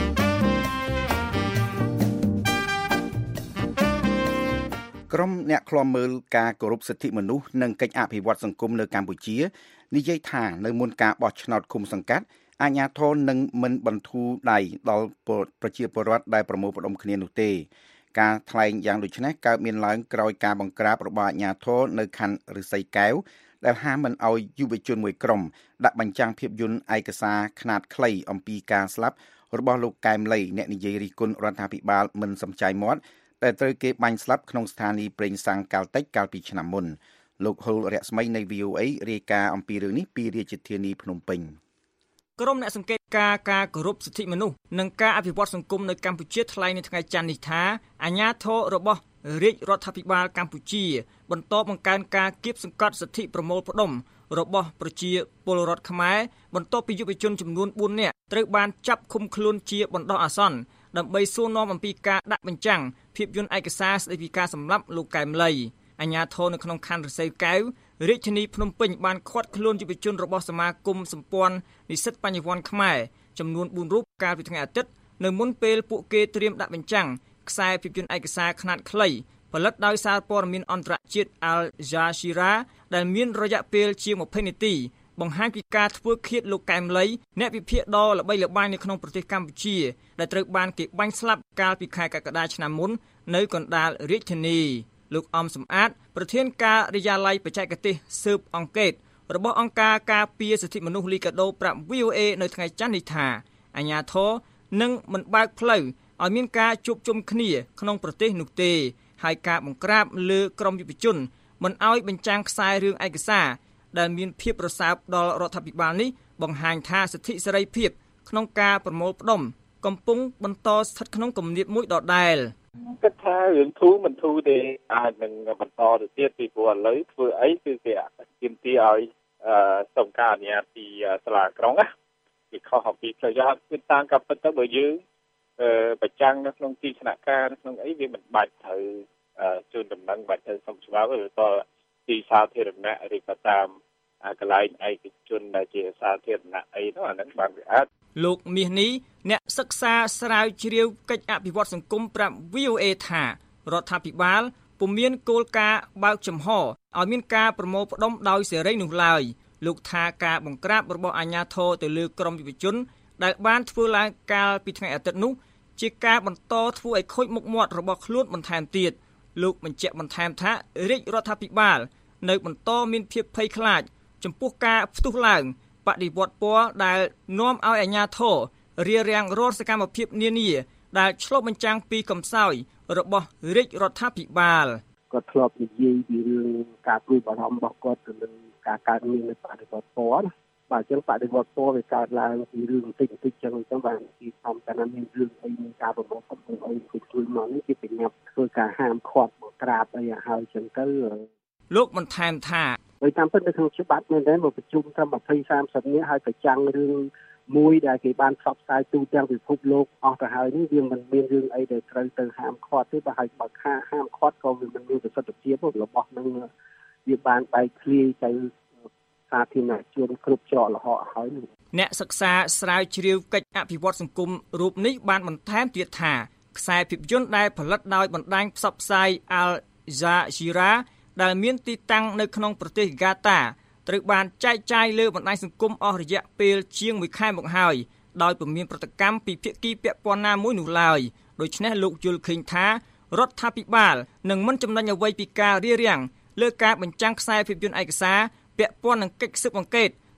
Speaker 3: ក្រុមអ្នកឃ្លាំមើលការគោរពសិទ្ធិមនុស្សនិងកិច្ចអភិវឌ្ឍសង្គមនៅកម្ពុជានិយាយថានៅមុនការបោះឆ្នោតឃុំសង្កាត់អាជ្ញាធរនឹងមិនបន្ធូរដៃដល់ប្រជាពលរដ្ឋដែលប្រមូលផ្តុំគ្នានោះទេការថ្លែងយ៉ាងដូចនេះកើតមានឡើងក្រោយការបង្ក្រាបរបស់អាជ្ញាធរនៅខណ្ឌឫស្សីកែវដែលហាមមិនអោយយុវជនមួយក្រុមដាក់បញ្ចាំងភាពយន្តឯកសារខ្នាតខ្លីអំពីការស្លាប់របស់លោកកែមលីអ្នកនិយាយរិះគន់រដ្ឋាភិបាលមិនសំចៃមាត់តែត្រូវគេបាញ់ស្លាប់ក្នុងស្ថានីយ៍ប្រេងសាំងកាល់តិចកាលពីឆ្នាំមុនលោកហុលរស្មីនៃ វី អូ เอ រាយការណ៍អំពីរឿងនេះពីរាជធានីភ្នំពេញ
Speaker 6: ក្រុមអ្នកសង្កេតការណ៍ការគោរពសិទ្ធិមនុស្សនិងការអភិវឌ្ឍសង្គមនៅកម្ពុជាថ្លែងនៅថ្ងៃច័ន្ទនេះថាអាជ្ញាធររបស់រាជរដ្ឋាភិបាលកម្ពុជាបន្តបង្កើនការគៀបសង្កត់សិទ្ធិប្រមូលផ្តុំរបស់ប្រជាពលរដ្ឋខ្មែរបន្ទាប់ពីយុវជនចំនួនបួននាក់ត្រូវបានចាប់ឃុំខ្លួនជាបណ្ដោះអាសន្នដើម្បីសួរនាំអំពីការដាក់បញ្ចាំងភាពយន្តឯកសារស្តីពីការសម្លាប់លោកកែមលីអាជ្ញាធរនៅក្នុងខណ្ឌឫស្សីកែវរាជធានីភ្នំពេញបានឃាត់ខ្លួនយុវជនរបស់សមាគមសម្ព័ន្ធនិស្សិតបញ្ញវន្តខ្មែរចំនួនបួនរូបកាលពីថ្ងៃអាទិត្យនៅមុនពេលពួកគេត្រៀមដាក់បញ្ចាំងខ្សែភាពយន្តឯកសារខ្នាតខ្លីផលិតដោយសារព័ត៌មានអន្តរជាតិ Al Jazeera ដែលមានរយៈពេលជាងម្ភៃនាទីបង្ហាញពីការធ្វើឃាតលោកកែមលីអ្នកវិភាគដ៏ល្បីល្បាញនៅក្នុងប្រទេសកម្ពុជាដែលត្រូវបានគេបាញ់ស្លាប់កាលពីខែកក្កដាឆ្នាំមុននៅកណ្ដាលរាជធានីលោកអំសំអាតប្រធានការិយាល័យបច្ចេកទេសស៊ើបអង្កេតរបស់អង្គការការពារសិទ្ធិមនុស្សលីកាដូប្រាប់ វី អូ เอ នៅថ្ងៃច័ន្ទនេះថាអាជ្ញាធរនឹងមិនបើកផ្លូវឲ្យមានការជួបជុំគ្នាក្នុងប្រទេសនោះទេហើយការបង្ក្រាបលើក្រុមយុវជនមិនឲ្យបញ្ចាំងខ្សែរឿងឯកសារដែលមានភាពរសើបដល់រដ្ឋាភិបាលនេះបង្ហាញថាសិទ្ធិសេរីភាពក្នុងការប្រមូលផ្តុំកំពុងបន្តស្ថិតក្នុងគំនាបមួយដដែល
Speaker 7: គិតថារឿងធូរមិនធូរទេអាចនឹងបន្តទៅទៀតពីព្រោះឥឡូវធ្វើអីគឺគេទាមទារឲ្យសុំការអនុញ្ញាតពីសាលាក្រុងណាគេខុសអំពីផ្លូវច្បាប់គឺតាមការពិតទៅបើយើងប្រចាំងនៅក្នុងទីស្នាក់ការក្នុងអីវាមិនបាច់ត្រូវជូនដំណឹងបាច់ត្រូវសុំច្បាប់ឬក៏ទីសាធារណៈឬក៏តាមកន្លែងឯកជនដែលជាសាធារណៈអីនោះអានឹងបានវាអាច
Speaker 6: លោកមាសនេះអ្នកសិក្សាស្រាវជ្រាវកិច្ចអភិវឌ្ឍសង្គមប្រាប់ វី អូ เอ ថារដ្ឋាភិបាលពុំមានគោលការណ៍បើកចំហឲ្យមានការប្រមូលផ្តុំដោយសេរីនោះឡើយលោកថាការបង្ក្រាបរបស់អាជ្ញាធរទៅលើក្រុមយុវជនដែលបានធ្វើឡើងកាលពីថ្ងៃអាទិត្យនោះជាការបន្តធ្វើឲ្យខូចមុខមាត់របស់ខ្លួនបន្ថែមទៀតលោកបញ្ជាក់បន្ថែមថារាជរដ្ឋាភិបាលនៅបន្តមានភាពភ័យខ្លាចចំពោះការផ្ទុះឡើងបដិវត្តពណ៌ដែលនាំឲ្យអាជ្ញាធររារាំងរាល់សកម្មភាពនានាដែលឆ្លុះបញ្ចាំងពីកំសោយរបស់រាជរដ្ឋាភិបាល
Speaker 9: គាត់ធ្លាប់និយាយពីរឿងការព្រួយបារម្ភរបស់គាត់ទៅនឹងការកើតមាននៃបដិវត្តពណ៌ណាបាទអញ្ចឹងបដិវត្តពណ៌វាកើតឡើងពីរឿងបន្តិចបន្តិចចឹងអញ្ចឹងបាទពីធម្មតាណាមានរឿងអីមានការប្រមូលផ្តុំអីគឺជួយមកនេះគេប្រញាប់ធ្វើការហាមឃាត់មកក្រាបអីឲ្យហើយចឹងទៅ
Speaker 6: លោកបន្ថែមថា
Speaker 9: ដោយតាមពិតនៅក្នុងច្បាប់មានតែមកប្រជុំត្រឹមยี่สิบ 30នាក់ហើយប្រចាំងរឿងមួយដែលគេបានផ្សព្វផ្សាយទូទាំងពិភពលោកអស់ទៅហើយនេះវាមិនមានរឿងអីដែលត្រូវទៅហាមឃាត់ទេបើហើយបើខាហាមឃាត់ក៏វាមិនមានប្រសិទ្ធភាពរបស់នឹងវាបានបែកធ្លាយទៅសាធារណជនគ្រប់ច្រកល្ហកហើយ
Speaker 6: អ្នកសិក្សាស្រាវជ្រាវកិច្ចអភិវឌ្ឍសង្គមរូបនេះបានបន្ថែមទៀតថាខ្សែភាពយន្តដែលផលិតដោយបណ្ដាញផ្សព្វផ្សាយ Al Jazeera ដែលមានទីតាំងនៅក្នុងប្រទេសហ្គាតាត្រូវបានចែកចាយលើបណ្ដាញសង្គមអស់រយៈពេលជាងមួយខែមកហើយដោយពុំមានប្រតិកម្មពីភាគីពាក់ព័ន្ធណាមួយនោះឡើយដូច្នេះលោកយល់ឃើញថារដ្ឋាភិបាលនឹងមិនចំណេញអ្វីពីការរារាំងលើការបញ្ចាំងខ្សែភាពយន្តឯកសារពាក់ព័ន្ធនឹងកិច្ចស៊ើបអង្កេតទៅ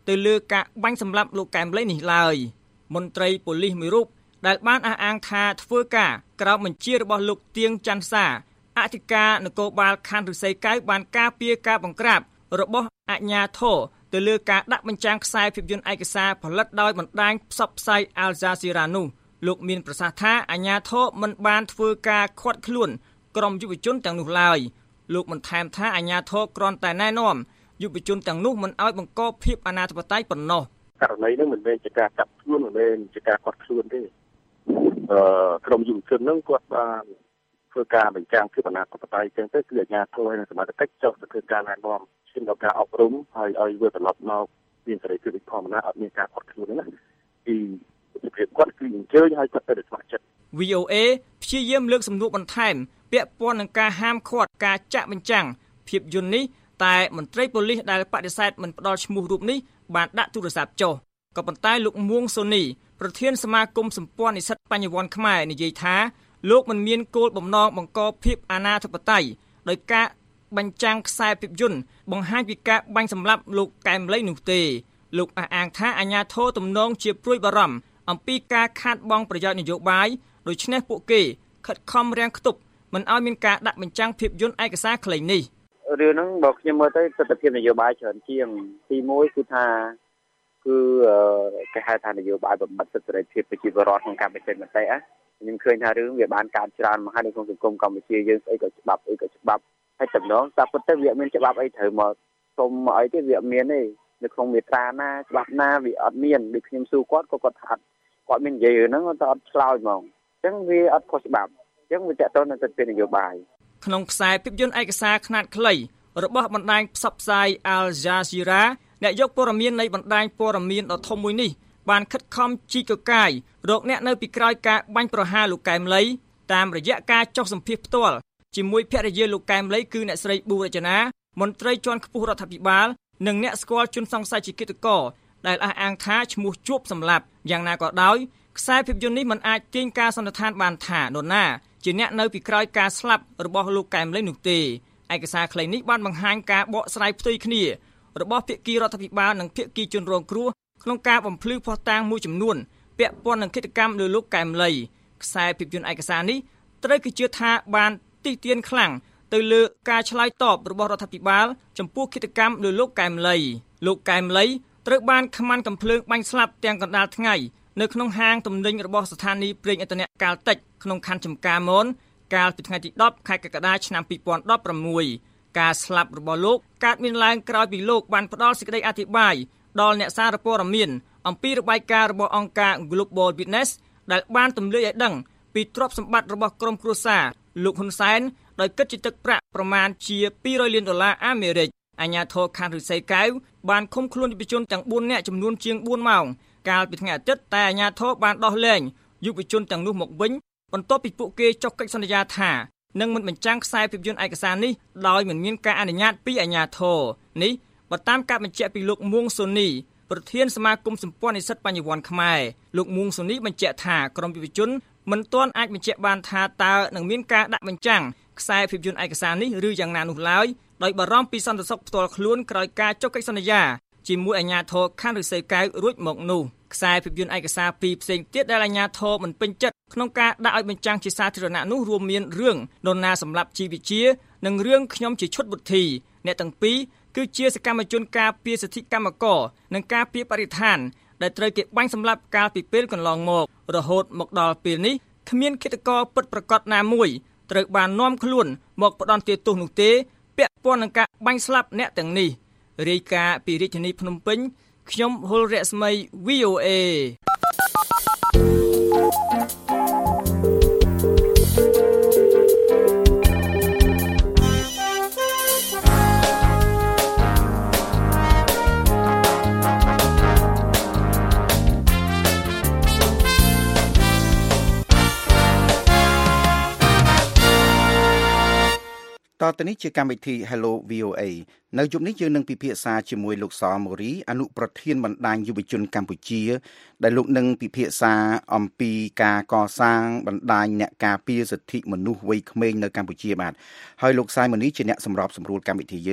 Speaker 6: ទៅលើការបាញ់សម្លាប់លោកកែមលីនេះឡើយមន្ត្រីប៉ូលីសមួយរូបដែលបានអះអាងថាធ្វើការក្រោមបញ្ជារបស់លោកទៀងច័ន្ទសាអធិការនគរបាលខណ្ឌឫស្សីកែវបានការពារការបង្ក្រាបរបស់អាជ្ញាធរទៅលើការដាក់បញ្ចាំងខ្សែភាពយន្តឯកសារផលិតដោយបណ្ដាញផ្សព្វផ្សាយ Al Jazeera នោះលោកមានប្រសាសន៍ថាអាជ្ញាធរមិនបានធ្វើការឃាត់ខ្លួនក្រុមយុវជនទាំងនោះឡើយលោកបន្ថែមថាអាជ្ញាធរគ្រាន់តែណែនាំយុវជនទាំងនោះមិនឲ្យបង្កភាពអនាធិបតេយ្យប៉ុណ្ណោះ
Speaker 7: ករណីនេះមិនមែនជាការចាប់ខ្លួនមិនមែនជាការឃាត់ខ្លួនទេអឺក្រុមយុវជនហ្នឹងគាត់បានធ្វើការបញ្ចាំងភាពអនាធិបតេយ្យចឹងទៅគឺអាជ្ញាធរនិងសមាជិកចុះទៅធ្វើការណែនាំឈានដល់ការអប់រំហើយឲ្យវាត្រឡប់មកមានសេរីភាពធម្មតាអត់មានការឃាត់ខ្លួនណាពីវិភាពគាត់គឺអញ្ជើញឲ្យគាត់ទៅស្ម័គ្រចិត្ត
Speaker 6: វី អូ เอ ព្យាយាមលើកសំណួរបន្ថែមពាក់ព័ន្ធនឹងការហាមឃាត់ការចាក់បញ្ចាំងភាពយន្តនេះតែមន្ត្រីប៉ូលីសដែលបដិសេធមិនផ្ដល់ឈ្មោះរូបនេះបានដាក់ទូរស័ព្ទចុះក៏ប៉ុន្តែលោកមួងសូនីប្រធានសមាគមសម្ព័ន្ធនិស្សិតបញ្ញវន្តខ្មែរនិយាយថាលោកមិនមានគោលបំណងបង្កភាពអនាធិបតេយ្យដោយការបញ្ចាំងខ្សែភាពយន្តបង្ហាញពីការបាញ់សម្លាប់លោកកែមលីនោះទេលោកអះអាងថាអាជ្ញាធរទំនងជាព្រួយបារម្ភអំពីការខាតបង់ប្រយោជន៍នយោបាយដូច្នេះពួកគេខិតខំរាំងខ្ទប់មិនឲ្យមានការដាក់បញ្ចាំងភាពយន្តឯកសារខ្លីនេះ
Speaker 10: រឿងហ្នឹងបើខ្ញុំមើលទៅទស្សនវិជ្ជានយោបាយច្រើនជាងទីមួយគឺថាគឺគេហៅថានយោបាយបំបត្តិសិទ្ធិសេរីភាពប្រជាពលរដ្ឋក្នុងការបញ្ចេញមតិខ្ញុំឃើញថារឿងវាបានកើតច្រើនមកហើយនៅក្នុងសង្គមកម្ពុជាយើងស្អីក៏ច្បាប់អីក៏ច្បាប់ហើយតំណងតែពិតទៅវាមានច្បាប់អីត្រូវមកសុំអីទេវាមានទេនៅក្នុងមាត្រាណាច្បាប់ណាវាអត់មានដូចខ្ញុំសួរគាត់ក៏គាត់ថាគាត់មាននិយាយរឿងហ្នឹងគាត់អត់ឆ្លើយហ្មងអញ្ចឹងវាអត់ខុសច្បាប់អញ្ចឹងវាតកតទៅនឹងនយោបាយ
Speaker 6: ក្នុងខ្សែភាពយន្តឯកសារខ្នាតខ្លីរបស់បណ្ដាញផ្សព្វផ្សាយ Al Jazeera អ្នកយកព័ត៌មាននៃបណ្ដាញព័ត៌មានដ៏ធំមួយនេះបានខិតខំជីកកកាយរកអ្នកនៅពីក្រោយការបាញ់ប្រហារលោកកែមលីតាមរយៈការចុះសម្ភាសផ្ទាល់ជាមួយភរិយាលោកកែមលីគឺអ្នកស្រីប៊ូរចនាមន្ត្រីជាន់ខ្ពស់រដ្ឋាភិបាលនិងអ្នកស្គាល់ជនសង្ស័យជាគិតកោដែលអះអាងថាឈ្មោះជួបសម្លាប់យ៉ាងណាក៏ដោយខ្សែភាពយន្តនេះមិនអាចទាញការសន្និដ្ឋានបានថានរណាជាអ្នកនៅពីក្រោយការស្លាប់របស់លោកកែមលីនោះទេឯកសារខ្លីនេះបានបង្ហាញការបកស្រាយផ្ទុយគ្នារបស់ភាគីរដ្ឋាភិបាលនិងភាគីជនរងគ្រោះក្នុងការបំភ្លឺភស្តុតាងមួយចំនួនពាក់ព័ន្ធនឹងកិច្ចកម្មលើលោកកែមលីខ្សែភាពយន្តឯកសារនេះត្រូវគេជឿថាបានទីទានខ្លាំងទៅលើការឆ្លើយតបរបស់រដ្ឋាភិបាលចំពោះកិច្ចកម្មលើលោកកែមលីលោកកែមលីត្រូវបានខ្មាន់កំភ្លើងបាញ់ស្លាប់ទាំងកណ្ដាលថ្ងៃនៅក្នុងហាងទំនិញរបស់ស្ថានីយ៍ប្រេងឥន្ធនៈកាល់តិចក្នុងខណ្ឌចំការមនកាលពីថ្ងៃទីដប់ខែកក្កដាឆ្នាំពីរពាន់ដប់ប្រាំមួយការស្លាប់របស់លោកកើតមានឡើងក្រោយពីលោកបានផ្ដល់សេចក្តីអធិប្បាយដល់អ្នកសារព័ត៌មានអំពីរបាយការណ៍របស់អង្គការ Global Witness ដែលបានទម្លាយឲ្យដឹងពីទ្រព្យសម្បត្តិរបស់ក្រុមគ្រួសារលោកហ៊ុនសែនដោយគិតជាទឹកប្រាក់ប្រមាណជាពីររយលានដុល្លារអាមេរិកអាជ្ញាធរខណ្ឌឫស្សីកែវបានឃុំខ្លួនយុវជនទាំងបួននាក់ចំនួនជាងបួនម៉ោងកាលពីថ្ងៃអាទិត្យតែអាជ្ញាធរបានដោះលែងយុវជនទាំងនោះមកវិញបន្ទាប់ពីពួកគេចុះកិច្ចសន្យាថានឹងមិនបញ្ចាំងខ្សែភាពយន្តឯកសារនេះដោយមិនមានការអនុញ្ញាតពីអាជ្ញាធរនេះបើតាមការបញ្ជាក់ពីលោកមួងសូនីប្រធានសមាគមសម្ព័ន្ធនិស្សិតបញ្ញវន្តខ្មែរលោកមួងសូនីបញ្ជាក់ថាក្រុមយុវជនមិនទាន់អាចបញ្ជាក់បានថាតើនឹងមានការដាក់បញ្ចាំងខ្សែភាពយន្តឯកសារនេះឬយ៉ាងណានោះឡើយដោយបារម្ភពីសន្តិសុខផ្ទាល់ខ្លួនក្រោយការចុះកិច្ចសន្យាជាមួយអាជ្ញាធរខណ្ឌឫស្សីកែវរួចមកនោះខ្សែភាពយន្តឯកសារពីរផ្សេងទៀតដែលអាជ្ញាធរមិនពេញចិត្តក្នុងការដាក់ឲ្យបញ្ចាំងជាសាធារណៈនោះរួមមានរឿងនរណាសម្លាប់ជីវជានិងរឿងខ្ញុំជាឈុតបុទ្ធីអ្នកទាំងពីរគឺជាសកម្មជនការពារសិទ្ធិកម្មករនិងការពារបរិស្ថានដែលត្រូវគេបាញ់សម្លាប់កាលពីពេលកន្លងមករហូតមកដល់ពេលនេះគ្មានឃាតករពិតប្រាកដណាមួយត្រូវបាននាំខ្លួនមកផ្ដន្ទាទោសនោះទេពាក់ព័ន្ធនឹងការបាញ់ស្លាប់អ្នកទាំងនេះរាយការណ៍ពីរាជធានីភ្នំពេញខ្ញុំហុលរស្មី វី អូ เอ
Speaker 3: តទៅនេះជាកម្មវិធី Hello វី អូ เอ នៅយប់នេះយើងនឹងពិភាក្សាជាមួយលោកសមូរីអនុប្រធានបណ្ដាញយុវជនកម្ពុជាដែលលោកនឹងពិភាក្សាអំពីការកសាងបណ្ដាញអ្នកការពារសិទ្ធិមនុស្សវ័យក្មេងនៅកម្ពុជាបាទហើយលោកសាយមូនីជាអ្នកសម្របសម្រួលកម្មវិធីយើង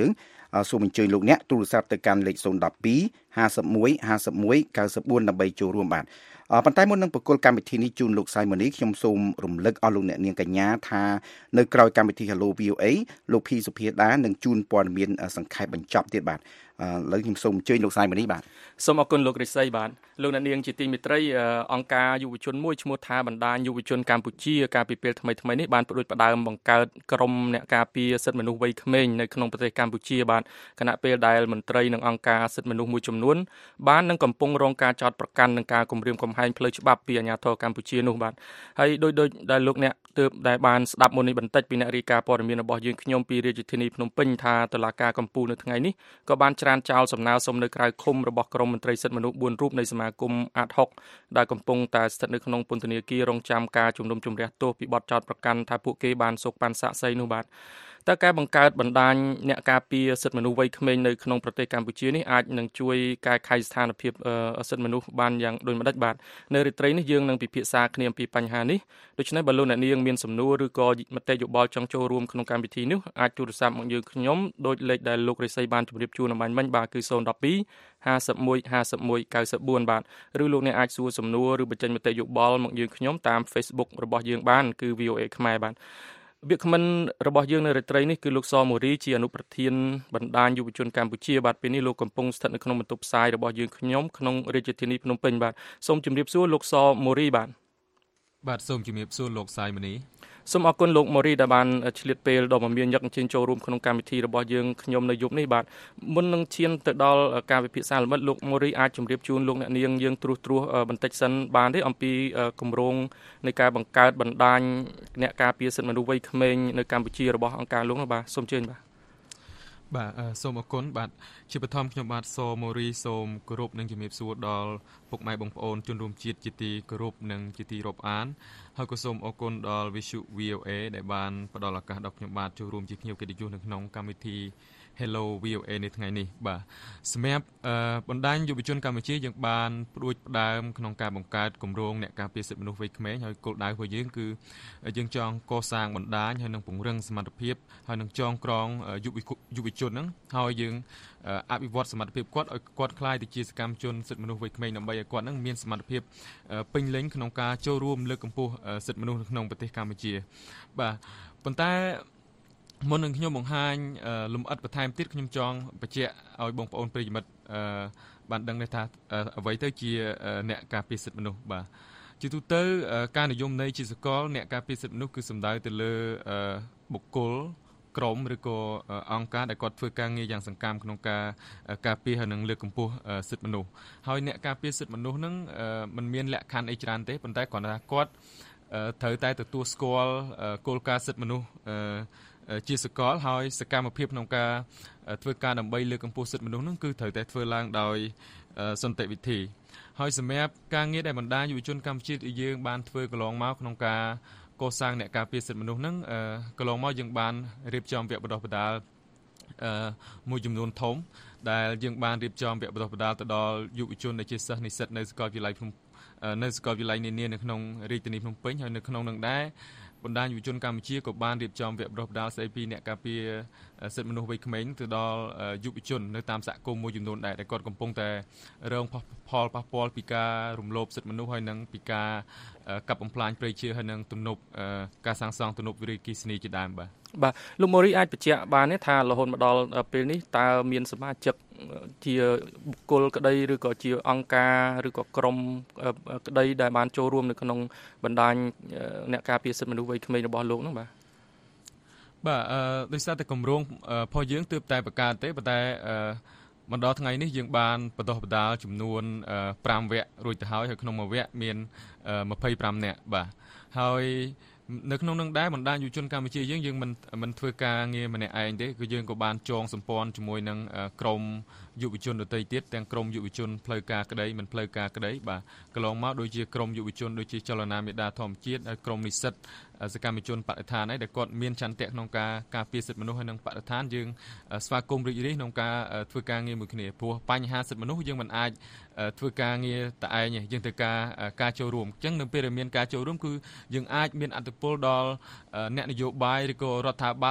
Speaker 3: សូមអញ្ជើញលោកអ្នកទូរស័ព្ទទៅកាន់លេខศูนย์ một hai ห้าสิบเอ็ด ห้าสิบเอ็ด เก้าสิบสี่ដើម្បីចូលរួមបាទប៉ុន្តែមុននឹងបកគលកម្មវិធីនេះជូនលោកសៃម៉ូនីខ្ញុំសូមរំលឹកអស់លោកអ្នកនាងកញ្ញាថានៅក្រៅកម្មវិធី Hello វី អូ เอ លោកភីសុភាដានឹងជូនព័ត៌មានសង្ខេបបញ្ចប់ទៀតបាទឥឡូវខ្ញុំសូមអញ្ជើញលោកសៃម៉ូនីបាទ
Speaker 11: សូមអរគុណលោករិស័យបាទលោកអ្នកនាងជាទីមេត្រីអង្គការយុវជនមួយឈ្មោះថាបណ្ដាញយុវជនកម្ពុជាកាលពីពេលថ្មីៗនេះបានផ្ដួចផ្ដើមបង្កើតក្រុមអ្នកការពារសិទ្ធិមនុស្សវ័យក្មេងនៅក្នុងប្រទេសកម្ពុជាបាទគណៈពេលដែលមន្ត្រីនិងអង្គការសិទ្ធិមនុស្សមួយចំនួនបាននឹងកំពុងរងការចោទប្រកាន់នឹងការគំរាមកំហែងផ្លូវច្បាប់ពីអាជ្ញាធរកម្ពុជានោះបាទហើយដោយដោយដែលលោកអ្នកទើបដែលបានស្ដាប់មុននេះបន្តិចពីអ្នករាយការណ៍ព័ត៌មានរបស់យើងខ្ញុំពីរាជធានីភ្នំពេញថាតុលាការកំពូលនៅថ្ងៃនេះក៏បានច្រានចោលសំណើសុំនៅក្រៅឃុំរបស់ក្រុមមន្ត្រីសិទ្ធិមនុស្សបួនរូបនៃសមាគមអាត หกដែលកំពុងតែស្ថិតនៅក្នុងពន្ធនាគាររងចាំការជំនុំជម្រះទោសពីបទចោទប្រកាន់ថាពួកគេបានសូកប៉ាន់សាក់សីនោះបាទតើការបង្កើតបណ្ដាញអ្នកការពារសិទ្ធិមនុស្សវ័យក្មេងនៅក្នុងប្រទេសកម្ពុជានេះអាចនឹងជួយកែខៃស្ថានភាពសិទ្ធិមនុស្សបានយ៉ាងដូចម្តេចបាទនៅរាត្រីនេះយើងនឹងពិភាក្សាគ្នាអំពីបញ្ហានេះដូច្នេះបើលោកអ្នកនាងមានសំណួរឬក៏មតិយោបល់ចង់ចូលរួមក្នុងកម្មវិធីនេះអាចទូរស័ព្ទមកយើងខ្ញុំដោយលេខដែលលោករិស័យបានជម្រាបជូនអំបញ្ញមិញបាទគឺศูนย์ หนึ่ง สอง ห้าสิบเอ็ด ห้าสิบเอ็ด เก้าสิบสี่បាទឬលោកអ្នកអាចសួរសំណួរឬបញ្ចេញមតិយោបល់មកយើងខ្ញុំតាម Facebook របស់យើងបានគឺ វី អូ เอ ខ្មែរបាទវាគ្មិនរបស់យើងនៅរាត្រីនេះគឺលោកសមូរីជាអនុប្រធានបណ្ដាញយុវជនកម្ពុជាបាទពេលនេះលោកកំពុងស្ថិតនៅក្នុងបន្ទប់ផ្សាយរបស់យើងខ្ញុំក្នុងរាជធានីភ្នំពេញបាទសូមជម្រាបសួរលោកសមូរីបាទ
Speaker 12: បាទសូមជម្រាបសួរលោកសៃម៉ូនី
Speaker 11: សូមអរគុណលោកម៉ូរីដែលបានឆ្លៀតពេលដ៏មមាញឹកអញ្ជើញចូលរួមក្នុងកម្មវិធីរបស់យើងខ្ញុំនៅយប់នេះបាទមុននឹងឈានទៅដល់ការវិភាគសាលមិត្តលោកម៉ូរីអាចជម្រាបជូនលោកអ្នកនាងយើងត្រួសត្រាសបន្តិចសិនបានទេអំពីគម្រោងនៃការបង្កើតបណ្ដាញអ្នកការពារសិទ្ធិមនុស្សវ័យក្មេងនៅកម្ពុជារបស់អង្គការលោកនោះបាទសូមអញ្ជើញបាទ
Speaker 12: បាទសូមអរគុណបាទជាបឋមខ្ញុំបាទសម៉ូរីសូមគោរពនិងជំរាបសួរដល់ពុកម៉ែបងប្អូនជនរួមជាតិជាទីគោរពនិងជាទីរាប់អានហើយក៏សូមអរគុណដល់វិទ្យុ វី អូ เอ ដែលបានផ្ដល់ឱកាសដល់ខ្ញុំបាទចូលរួមជាភ្ញៀវកិត្តិយសនៅក្នុងកម្មវិធី Hello វី អូ เอ នៅថ្ងៃនេះបាទសម្រាប់បណ្ដាញយុវជនកម្ពុជាយើងបានផ្ដួចផ្ដើមក្នុងការបង្កើតគម្រោងអ្នកការពារសិទ្ធិមនុស្សវ័យក្មេងហើយគោលដៅរបស់យើងគឺយើងចង់កសាងបណ្ដាញហើយនឹងពង្រឹងសមត្ថភាពហើយនឹងចងក្រងយុវយុវជនហ្នឹងហើយយើងអភិវឌ្ឍសមត្ថភាពគាត់ឲ្យគាត់ក្លាយទៅជាសកម្មជនសិទ្ធិមនុស្សវ័យក្មេងដើម្បីឲ្យគាត់ហ្នឹងមានសមត្ថភាពពេញលេញក្នុងការចូលរួមលើកកម្ពស់សិទ្ធិមនុស្សនៅក្នុងប្រទេសកម្ពុជាបាទប៉ុន្តែមុននឹងខ្ញុំបង្ហាញលំអិតបន្ថែមទៀតខ្ញុំចង់បញ្ជាក់ឲ្យបងប្អូនប្រិយមិត្តបានដឹងថាអ្វីទៅជាអ្នកការពារសិទ្ធិមនុស្សបាទជាទូទៅការនិយមន័យជាសកលអ្នកការពារសិទ្ធិមនុស្សគឺសំដៅទៅលើបុគ្គលក្រុមឬក៏អង្គការដែលគាត់ធ្វើការងារយ៉ាងសកម្មក្នុងការការពារហើយនឹងលើកកម្ពស់សិទ្ធិមនុស្សហើយអ្នកការពារសិទ្ធិមនុស្សហ្នឹងมันមានលក្ខខណ្ឌអីច្រើនទេប៉ុន្តែគ្រាន់តែគាត់ត្រូវតែទទួលស្គាល់គោលការណ៍សិទ្ធិមនុស្សជាសកលហើយសកម្មភាពក្នុងការធ្វើការដើម្បីលើកកម្ពស់សិទ្ធិមនុស្សហ្នឹងគឺត្រូវតែធ្វើឡើងដោយសន្តិវិធីហើយសម្រាប់ការងារដែលបណ្ដាញយុវជនកម្ពុជាយើងបានធ្វើកន្លងមកក្នុងការកសាងអ្នកការពារសិទ្ធិមនុស្សហ្នឹងកន្លងមកយើងបានរៀបចំវគ្គបណ្ដុះបណ្ដាលមួយចំនួនធំដែលយើងបានរៀបចំវគ្គបណ្ដុះបណ្ដាលទៅដល់យុវជនដែលជាសិស្សនិស្សិតនៅសាកលវិទ្យាល័យនៅសាកលវិទ្យាល័យនានានៅក្នុងរាជធានីភ្នំពេញហើយនៅក្នុងនោះដែរបណ្ដាញយុវជនកម្ពុជាក៏បានរៀបចំវគ្គបណ្ដុះបណ្ដាលស្ដីពីអ្នកការពារសិទ្ធិមនុស្សវ័យក្មេងទៅដល់យុវជននៅតាមសហគមន៍មួយចំនួនដែរដែលគាត់កំពុងតែរងផលប៉ះពាល់ពីការរំលោភសិទ្ធិមនុស្សហើយនិងពីការកាប់បំផ្លាញព្រៃឈើហើយនិងទំនប់ការសាងសង់ទំនប់វារីអគ្គិសនីជាដើមបាទ
Speaker 11: បាទលោកម៉ូរីអាចបញ្ជាក់បានទេថារហូតមកដល់ពេលនេះតើមានសមាជិកជាបុគ្គលក្តីឬក៏ជាអង្គការឬក៏ក្រុមក្តីដែលបានចូលរួមនៅក្នុងបណ្ដាញអ្នកការពារសិទ្ធិមនុស្សវ័យក្មេងរបស់លោកនោះបាទ
Speaker 12: បាទអឺដោយសារតែគម្រោងរបស់យើងទើបតែបង្កើតទេប៉ុន្តែអឺមកដល់ថ្ងៃនេះយើងបានបណ្ដុះបណ្ដាលចំនួនប្រាំវគ្គរួចទៅហើយហើយក្នុងមួយវគ្គមានยี่สิบห้าនាក់បាទហើយនៅក្នុងនឹងដែរបណ្ដាញយុវជនកម្ពុជាយើងយើងមិនមិនធ្វើការងារម្នាក់ឯងទេគឺយើងក៏បានចងសម្ព័ន្ធជាមួយនឹងក្រុមយុវជនដទៃទៀតទាំងក្រុមយុវជនផ្លូវការក្តីមិនផ្លូវការក្តីបាទកន្លងមកដូចជាក្រុមយុវជនដូចជាចលនាមេដាធម្មជាតិហើយក្រុមនិស្សិតសកម្មជនបរិស្ថានហើយដែលគាត់មានចន្ទៈក្នុងការការពារសិទ្ធិមនុស្សហើយនិងបរិស្ថានយើងស្វាគមន៍រីករាយក្នុងការធ្វើការងារមួយគ្នាព្រោះបញ្ហាសិទ្ធិមនុស្សយើងមិនអាចធ្វើការងារតែឯងទេយើងត្រូវការការចូលរួមអញ្ចឹងនៅពេលដែលមានការចូលរួមគឺយើងអាចមានអធិបុលដល់អ្នកនយោបាយឬក៏រដ្ឋាភិបាលឲ្យ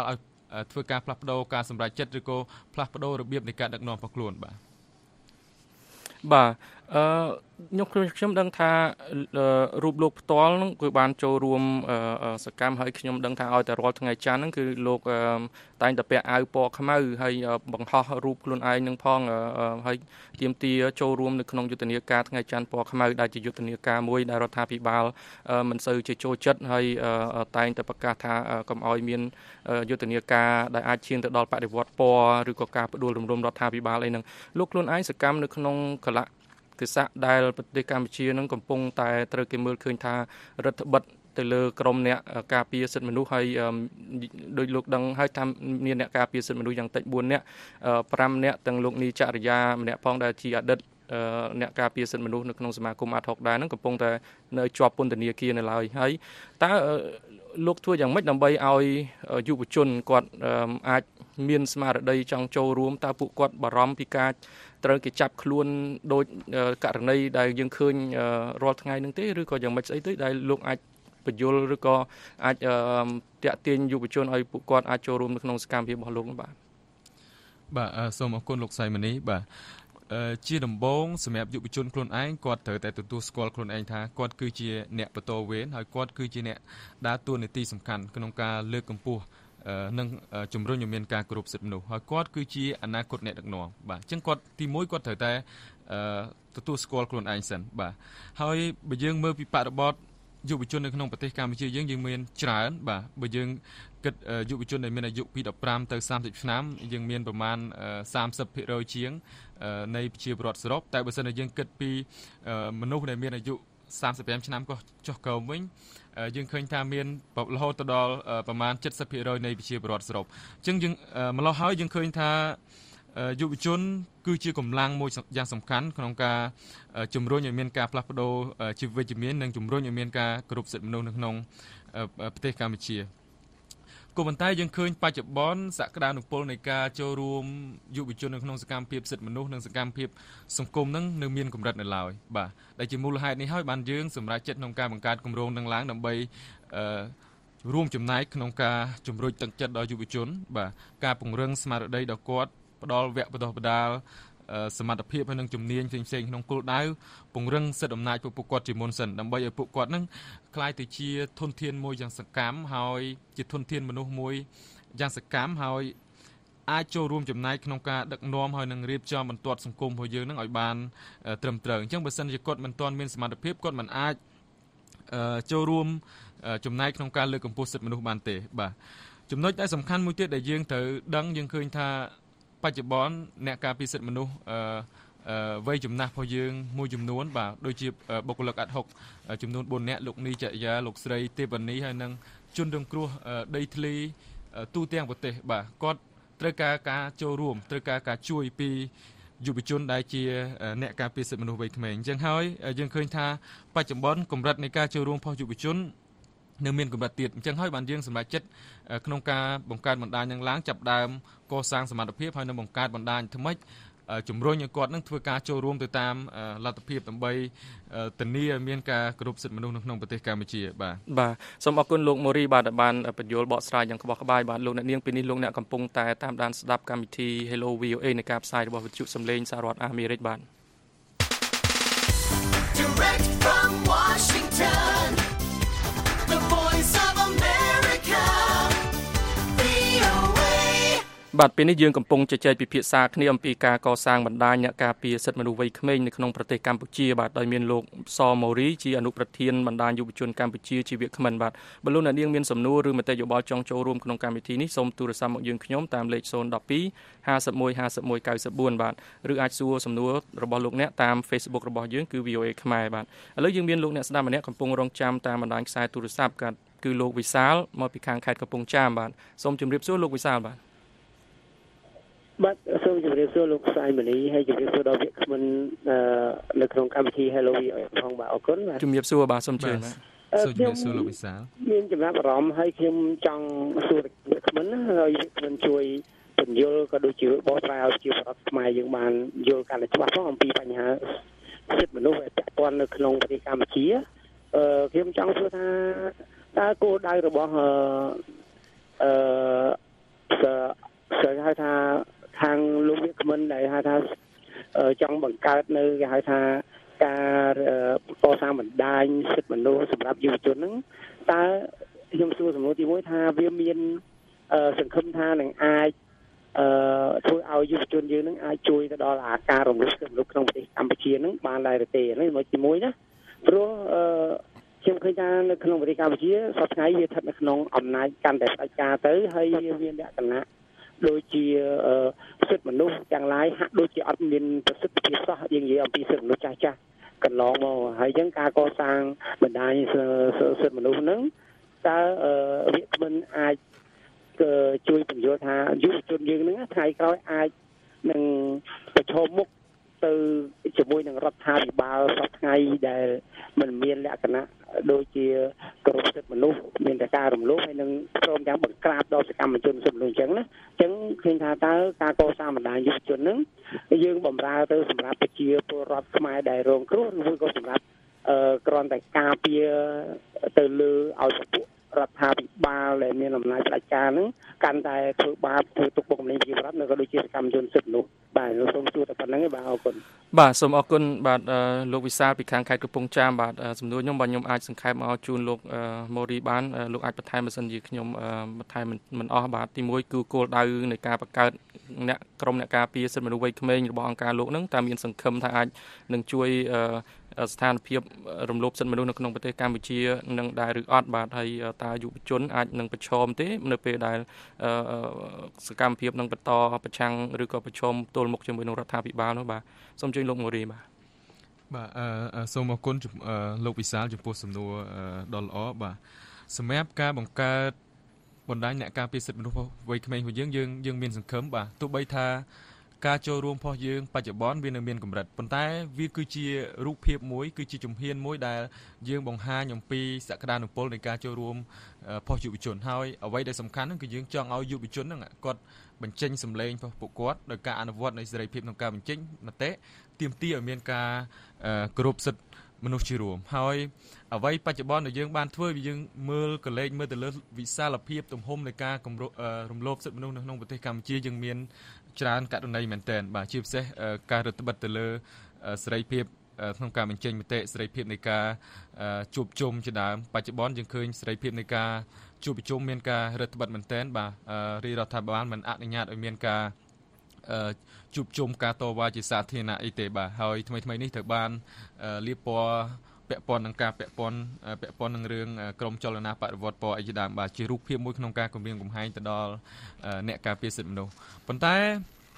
Speaker 12: ធ្វើការផ្លាស់ប្ដូរការសម្រេចចិត្តឬក៏ផ្លាស់ប្ដូររបៀបនៃការដឹកនាំរបស់ខ្លួនបាទ
Speaker 11: បាទអឺខ្ញុំខ្ញុំដឹងថារូបលោកផ្ទាល់ហ្នឹងគឺបានចូលរួមសកម្មហើយខ្ញុំដឹងថាឲ្យតែរាល់ថ្ងៃច័ន្ទហ្នឹងគឺលោកតែងតែពាក់អាវពណ៌ខ្មៅហើយបង្ហោះរូបខ្លួនឯងនឹងផងហើយទាមទារចូលរួមនៅក្នុងយុទ្ធនាការថ្ងៃច័ន្ទពណ៌ខ្មៅដែលជាយុទ្ធនាការមួយដែលរដ្ឋាភិបាលមិនសូវជាចូលចិត្តហើយតែងតែប្រកាសថាកុំឲ្យមានយុទ្ធនាការដែលអាចឈានទៅដល់បដិវត្តពណ៌ឬក៏ការផ្ដួលរំលំរដ្ឋាភិបាលអីហ្នឹងលោកខ្លួនឯងសកម្មនៅក្នុងកលៈទេសៈដែលប្រទេសកម្ពុជានឹងកំពុងតែត្រូវគេមើលឃើញថារដ្ឋបិទទៅលើក្រមអ្នកការពារសិទ្ធិមនុស្សហើយដោយលោកដឹងហើយថាមានអ្នកការពារសិទ្ធិមនុស្សយ៉ាងតិចបួននាក់ប្រាំនាក់ទាំងលោកនីចរិយាម្នាក់ផងដែលជាអតីតអ្នកការពារសិទ្ធិមនុស្សនៅក្នុងសមាគមអាត់ហុកដែរហ្នឹងកំពុងតែនៅជាប់ពន្ធនាគារនៅឡើយហើយតើលោកធ្វើយ៉ាងម៉េចដើម្បីឲ្យយុវជនគាត់អាចមានស្មារតីចង់ចូលរួមតើពួកគាត់បារម្ភពីការត្រូវគេចាប់ខ្លួនដោយករណីដែលយើងឃើញរាល់ថ្ងៃហ្នឹងទេឬក៏យ៉ាងម៉េចស្អីទៅដែលលោកអាចបញ្យល់ឬក៏អាចតាក់ទាញយុវជនឲ្យពួកគាត់អាចចូលរួមនៅក្នុងសកម្មភាពរបស់លោកនោះបាទ
Speaker 12: បាទសូមអរគុណលោកសៃមនីបាទជាដំបូងសម្រាប់យុវជនខ្លួនឯងគាត់ត្រូវតែទទួលស្គាល់ខ្លួនឯងថាគាត់គឺជាអ្នកបន្តវេនហើយគាត់គឺជាអ្នកដើរតួនាទីសំខាន់ក្នុងការលើកកម្ពស់និងជំរុញឲ្យមានការគោរពសិទ្ធិមនុស្សហើយគាត់គឺជាអនាគតអ្នកដឹកនាំបាទអញ្ចឹងគាត់ទីមួយគាត់ត្រូវតែទទួលស្គាល់ខ្លួនឯងសិនបាទហើយបើយើងមើលពីបរិបទយុវជននៅក្នុងប្រទេសកម្ពុជាយើងយើងមានច្រើនបាទបើយើងគិតយុវជនដែលមានអាយុពីដប់ប្រាំទៅសាមសិបឆ្នាំយើងមានប្រមាណ សាមសិបភាគរយ ជាងនៃប្រជាពលរដ្ឋសរុបតែបើសិនជាយើងគិតពីមនុស្សដែលមានអាយុសាមសិបប្រាំឆ្នាំក៏ចុះក្រោមវិញយើងឃើញថាមានរហូតទៅដល់ប្រមាណ เจ็ดสิบភាគរយ នៃប្រជាពលរដ្ឋសរុបអញ្ចឹងយើងម្ល៉េះហើយយើងឃើញថាយុវជនគឺជាកម្លាំងមួយយ៉ាងសំខាន់ក្នុងការជំរុញឲ្យមានការផ្លាស់ប្ដូរជីវវិជ្ជមាននិងជំរុញឲ្យមានការគោរពសិទ្ធិមនុស្សនៅក្នុងប្រទេសកម្ពុជាក៏ប៉ុន្តែយើងឃើញបច្ចុប្បន្នសក្តានុពលនៃការចូលរួមយុវជននៅក្នុងសកម្មភាពសិទ្ធិមនុស្សនិងសកម្មភាពសង្គមនឹងនៅមានកម្រិតនៅឡើយបាទដែលជាមូលហេតុនេះហើយបានយើងសម្រេចចិត្តក្នុងការបង្កើតគម្រោងនឹងឡើងដើម្បីរួមចំណែកក្នុងការជំរុញទឹកចិត្តដល់យុវជនបាទការពង្រឹងស្មារតីដល់គាត់ផ្ដល់វគ្គបណ្ដុះបណ្ដាលសមត្ថភាពហើយនិងជំនាញផ្សេងៗក្នុងគោលដៅពង្រឹងសិទ្ធិអំណាចពួកគាត់ជាមុនសិនដើម្បីឲ្យពួកគាត់នឹងក្លាយទៅជាធនធានមួយយ៉ាងសកម្មហើយជាធនធានមនុស្សមួយយ៉ាងសកម្មហើយអាចចូលរួមចំណែកក្នុងការដឹកនាំហើយនឹងរៀបចំបន្ទាត់សង្គមរបស់យើងនឹងឲ្យបានត្រឹមត្រូវអញ្ចឹងបើសិនជាគាត់មិនទាន់មានសមត្ថភាពគាត់មិនអាចចូលរួមចំណែកក្នុងការលើកកម្ពស់សិទ្ធិមនុស្សបានទេបាទចំណុចដែលសំខាន់មួយទៀតដែលយើងត្រូវដឹងយើងឃើញថាបច្ចុប្បន្នអ្នកការពារសិទ្ធិមនុស្សអឺវ័យចំណាស់របស់យើងមួយចំនួនបាទដូចជាបុគ្គលិកអាត់ហុកចំនួនបួននាក់លោកនីចរិយាលោកស្រីទេវនីហើយនិងជនរងគ្រោះដីធ្លីទូទាំងប្រទេសបាទគាត់ត្រូវការការចូលរួមត្រូវការការជួយពីយុវជនដែលជាអ្នកការពារសិទ្ធិមនុស្សវ័យក្មេងអញ្ចឹងហើយយើងឃើញថាបច្ចុប្បន្នកម្រិតនៃការចូលរួមរបស់យុវជននៅមានកម្រិតទៀតអញ្ចឹងហើយបានយើងសម្រេចចិត្តក្នុងការបង្កើតបណ្ដាញនឹងឡើងចាប់ដើមកសាងសមត្ថភាពហើយនឹងបង្កើតបណ្ដាញថ្មីជំរុញឲ្យគាត់នឹងធ្វើការចូលរួមទៅតាមលទ្ធភាពដើម្បីធានាឲ្យមានការគោរពសិទ្ធិមនុស្សនៅក្នុងប្រទេសកម្ពុជាបាទ
Speaker 11: បាទសូមអរគុណលោកម៉ូរីបាទដែលបានបញ្យល់បកស្រាយយ៉ាងក្បោះក្បាយបាទលោកអ្នកនាងពេលនេះលោកអ្នកកំពុងតែតាមដានស្ដាប់កម្មវិធី Hello វី អូ เอ នៃការផ្សាយរបស់វិទ្យុសំឡេងសហរដ្ឋអាមេរិកបាទ
Speaker 2: Direct from Washington The Voice of America វី អូ เอ
Speaker 11: បាទពេលនេះយើងកំពុងជជែកពិភាក្សាគ្នាអំពីការកសាងបណ្ដាញអ្នកការពារសិទ្ធិមនុស្សវ័យក្មេងនៅក្នុងប្រទេសកម្ពុជាបាទដោយមានលោកសម៉ូរីជាអនុប្រធានបណ្ដាញយុវជនកម្ពុជាជាវាគ្មិនបាទបើលោកអ្នកនាងមានសំណួរឬមតិយោបល់ចង់ចូលរួមក្នុងកម្មវិធីនេះសូមទូរស័ព្ទមកយើងខ្ញុំតាមលេខ ศูนย์ หนึ่ง สอง ห้า หนึ่ง ห้า หนึ่ง เก้า สี่ បាទឬអាចសួរសំណួររបស់លោកអ្នកតាម Facebook របស់យើងគឺ វី អូ เอ ខ្មែរបាទឥឡូវយើងមានលោកអ្នកស្ដាប់ម្នាក់កំពុងរងចាំតាមបណ្ដាញខ្សែទូរស័ព្ទគឺលោកវិសាលមកពីខាងខេត្តកំពង់ចាមបាទសូមជម្រាបសួរលោកវិសាលបាទ
Speaker 13: បាទសូមជម្រាបសួរលោកសៃមនីហើយជម្រាបសួរដល់វាគ្មិននៅក្នុងកម្មវិធី Hello វី អូ เอ ផងបាទអរគុណបាទ
Speaker 11: ជម្រាបសួរបាទសូមជឿបាទ
Speaker 12: សូមជម្រាបសួរលោកវិសាល
Speaker 13: មានចំណាប់អារម្មណ៍ហើយខ្ញុំចង់សួរវាគ្មិនហើយវាគ្មិនជួយបញ្យល់ក៏ដូចជាបកស្រាយឲ្យជាប្រដ្ឋខ្មែរយើងបានយល់កាន់តែច្បាស់ផងអំពីបញ្ហាសិទ្ធិមនុស្សដែលពាក់ព័ន្ធនៅក្នុងប្រទេសកម្ពុជាអឺខ្ញុំចង់សួរថាតើគោលដៅរបស់អឺអឺសក៏ស្គាល់ថាខាងលោកវាគ្មិនដែលហៅថាចង់បង្កើតនៅគេហៅថាការកសាងបណ្ដាញសិទ្ធិមនុស្សសម្រាប់យុវជនហ្នឹងតើខ្ញុំសួរសំណួរទីមួយថាវាមានសង្ឃឹមថានឹងអាចអឺធ្វើឲ្យយុវជនយើងនឹងអាចជួយទៅដល់អាការរំលោភសិទ្ធិមនុស្សក្នុងប្រទេសកម្ពុជានឹងបានដែរទេនេះមួយទីមួយណាព្រោះអឺខ្ញុំឃើញថានៅក្នុងប្រទេសកម្ពុជាសប្តាហ៍ថ្ងៃវាស្ថិតនៅក្នុងអំណាចកាន់តែផ្ដាច់ការទៅហើយវាមានលក្ខណៈដូចជាសិទ្ធិមនុស្សទាំងឡាយហាក់ដូចជាអត់មានប្រសិទ្ធភាពសោះយើងនិយាយអំពីសិទ្ធិមនុស្សចាស់ចាស់កន្លងមកហើយអញ្ចឹងការកសាងបណ្ដាញសិទ្ធិមនុស្សហ្នឹងតើវាគ្មិនអាចជួយបញ្យល់ថាយុវជនយើងហ្នឹងថ្ងៃក្រោយអាចនឹងប្រឈមមុខទៅជាមួយនឹងរដ្ឋាភិបាលសប្តាហ៍ថ្ងៃដែលมันមានលក្ខណៈដូចជាគោរពសិទ្ធិមនុស្សមានតែការរំលោភហើយនឹងព្រមទាំងបង្ក្រាបដល់សកម្មជនសិទ្ធិមនុស្សអញ្ចឹងណាអញ្ចឹងឃើញថាតើការកសាងបណ្ដាញយុវជនហ្នឹងយើងបម្រើទៅសម្រាប់ប្រជាពលរដ្ឋខ្មែរដែលរងគ្រោះឬក៏សម្រាប់អឺគ្រាន់តែការពារទៅលើឲ្យពួករដ្ឋាភិបាលដែលមានអំណាចផ្ដាច់ការហ្នឹងកាន់តែធ្វើបាបធ្វើទុកបុកម្នេញប្រជាពលរដ្ឋនៅក៏ដូចជាសកម្មជនសិទ្ធិមនុស្សបាទសូមសួរតែប៉ុណ្្នឹងឯងបាទអរគុណ
Speaker 11: បាទសូមអរគុណបាទលោកវិសាលពីខាងខេត្តកំពង់ចាមបាទសំណួរខ្ញុំបាទខ្ញុំអាចសង្ខេបមកជូនលោកម៉ូរីបានលោកអាចបន្ថែមបើសិនជាខ្ញុំបន្ថែមមិនអស់បាទទីមួយគឺគោលដៅនៃការបង្កើតអ្នកក្រុមអ្នកការពារសិទ្ធិមនុស្សវ័យក្មេងរបស់អង្គការលោកហ្នឹងតើមានសង្ឃឹមថាអាចនឹងជួយស្ថានភាពរំលោភសិទ្ធិមនុស្សនៅក្នុងប្រទេសកម្ពុជានឹងដែរឬអត់បាទហើយតើយុវជនអាចនឹងប្រឈមទេនៅពេលដែលសកម្មភាពនឹងបន្តប្រឆាំងឬក៏ប្រឈមទល់មុខជាមួយនឹងរដ្ឋាភិបាលនោះបាទសូមជួយលោកម៉ូរីបាទ
Speaker 12: បាទអឺសូមអរគុណលោកវិសាលចំពោះសំណួរដ៏ល្អបាទសម្រាប់ការបង្កើតបណ្ដាញអ្នកការពារសិទ្ធិមនុស្សវ័យក្មេងរបស់យើងយើងយើងមានសង្ឃឹមបាទទោះបីថាការចូលរួមរបស់យើងបច្ចុប្បន្នវានៅមានកម្រិតប៉ុន្តែវាគឺជារូបភាពមួយគឺជាជំហានមួយដែលយើងបង្ហាញអំពីសក្តានុពលនៃការចូលរួមរបស់យុវជនហើយអ្វីដែលសំខាន់ហ្នឹងគឺយើងចង់ឲ្យយុវជនហ្នឹងគាត់បញ្ចេញសម្លេងរបស់ពួកគាត់ដោយការអនុវត្តនៃសេរីភាពក្នុងការបញ្ចេញមតិទាមទារឲ្យមានការគោរពសិទ្ធិមនុស្សជារួមហើយអ្វីបច្ចុប្បន្នដែលយើងបានធ្វើយើងមើលកលេចមើលទៅលើវិសាលភាពទំហំនៃការរំលោភសិទ្ធិមនុស្សនៅក្នុងប្រទេសកម្ពុជាយើងមានច្រើនករណីមែនទែនបាទជាពិសេសការរឹតបន្តឹងទៅលើសេរីភាពក្នុងការបញ្ចេញមតិសេរីភាពនៃការជួបជុំជាដើមបច្ចុប្បន្នយើងឃើញសេរីភាពនៃការជួបប្រជុំមានការរឹតបន្តឹងមែនទែនបាទរាជរដ្ឋាភិបាលមិនអនុញ្ញាតឲ្យមានការជួបជុំការតវ៉ាជាសាធារណៈអីទេបាទហើយថ្មីថ្មីនេះត្រូវបានលាបពណ៌ពាក់ព័ន្ធនឹងការពាក់ព័ន្ធពាក់ព័ន្ធនឹងរឿងក្រមចលនាបដិវត្តពណ៌អីជាដើមបាទជារូបភាពមួយក្នុងការគម្រាមកំហែងទៅដល់អ្នកការពារសិទ្ធិមនុស្សប៉ុន្តែ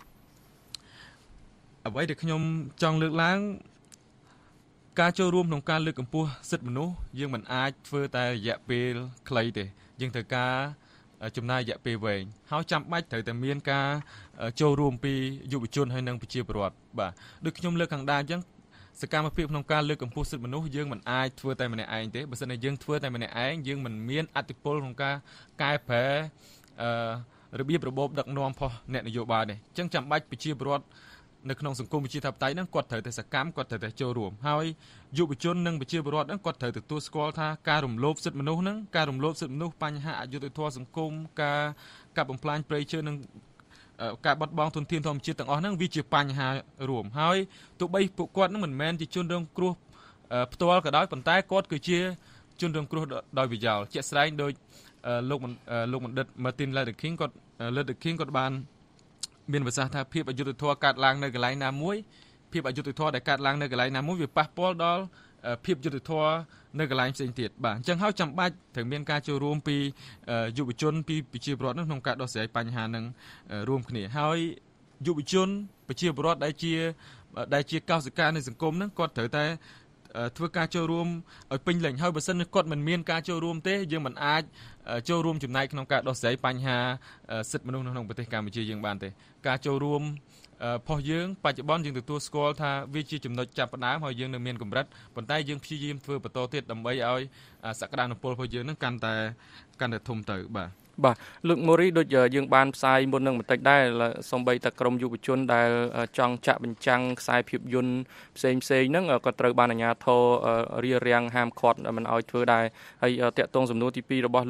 Speaker 12: អ្វីដែលខ្ញុំចង់លើកឡើងការចូលរួមក្នុងការលើកកម្ពស់សិទ្ធិមនុស្សយើងមិនអាចធ្វើតែរយៈពេលខ្លីទេយើងត្រូវការចំណាយរយៈពេលវែងហើយចាំបាច់ត្រូវតែមានការចូលរួមពីយុវជនហើយនិងប្រជាពលរដ្ឋបាទដូចខ្ញុំលើកខាងដើមអញ្ចឹងសកម្មភាពក្នុងការលើកកម្ពស់សិទ្ធិមនុស្សយើងមិនអាចធ្វើតែម្នាក់ឯងទេបើមិនតែយើងធ្វើតែម្នាក់ឯងយើងមិនមានអធិបុលក្នុងការកែប្រែអឺរបៀបរបបដឹកនាំរបស់អ្នកនយោបាយនេះអញ្ចឹងចាំបាច់ប្រជាពលរដ្ឋនៅក្នុងសង្គមប្រជាធិបតេយ្យហ្នឹងគាត់ត្រូវតែសកម្មគាត់ត្រូវតែចូលរួមហើយយុវជននិងប្រជាពលរដ្ឋហ្នឹងគាត់ត្រូវទទួលស្គាល់ថាការរំលោភសិទ្ធិមនុស្សហ្នឹងការរំលោភសិទ្ធិមនុស្សបញ្ហាអយុត្តិធម៌សង្គមការកាប់បំផ្លាញព្រៃឈើនិងការបាត់បង់ធនធានធម្មជាតិទាំងអស់ហ្នឹងវាជាបញ្ហារួមហើយទោះបីពួកគាត់ហ្នឹងមិនមែនជាជនរងគ្រោះផ្ទាល់ក៏ដោយប៉ុន្តែគាត់គឺជាជនរងគ្រោះដោយប្រយោលជាក់ស្ដែងដោយលោកលោកបណ្ឌិត Martin Luther King គាត់ Luther King គាត់បានមានប្រសាសន៍ថាភាពអយុត្តិធម៌កើតឡើងនៅកន្លែងណាមួយភាពអយុត្តិធម៌ដែលកើតឡើងនៅកន្លែងណាមួយវាប៉ះពាល់ដល់ភាពយុត្តិធម៌នៅកន្លែងផ្សេងទៀតបាទអញ្ចឹងហើយចាំបាច់ត្រូវមានការចូលរួមពីយុវជនពីប្រជាពលរដ្ឋក្នុងការដោះស្រាយបញ្ហានឹងរួមគ្នាហើយយុវជនប្រជាពលរដ្ឋដែលជាដែលជាកោសិកានៃសង្គមហ្នឹងគាត់ត្រូវតែធ្វើការចូលរួមឲ្យពេញលេញហើយបើសិនគាត់មិនមានការចូលរួមទេយើងមិនអាចចូលរួមចំណែកក្នុងការដោះស្រាយបញ្ហាសិទ្ធិមនុស្សនៅក្នុងប្រទេសកម្ពុជាយើងបានទេការចូលរួមផុសយើងបច្ចុប្បន្នយើងទទួលស្គាល់ថាវាជាចំណុចចាប់ផ្ដើមហើយយើងនៅមានកម្រិតប៉ុន្តែយើងព្យាយាមធ្វើបន្តទៀតដើម្បីឲ្យសក្តានុពលរបស់យើងនឹងកាន់តែកាន់តែធំទៅបាទ
Speaker 11: បាទលោកម៉ូរីដូចយើងបានផ្សាយមុននឹងបន្តិចដែរសូម្បីតែក្រុមយុវជនដែលចង់ចាក់បញ្ចាំងខ្សែភាពយន្តផ្សេងផ្សេងហ្នឹងក៏ត្រូវបានអាជ្ញាធររារាំងហាមឃាត់មិនឲ្យធ្វើដែរហើយតាក់ទងសំណួរទីពីររបស់លោក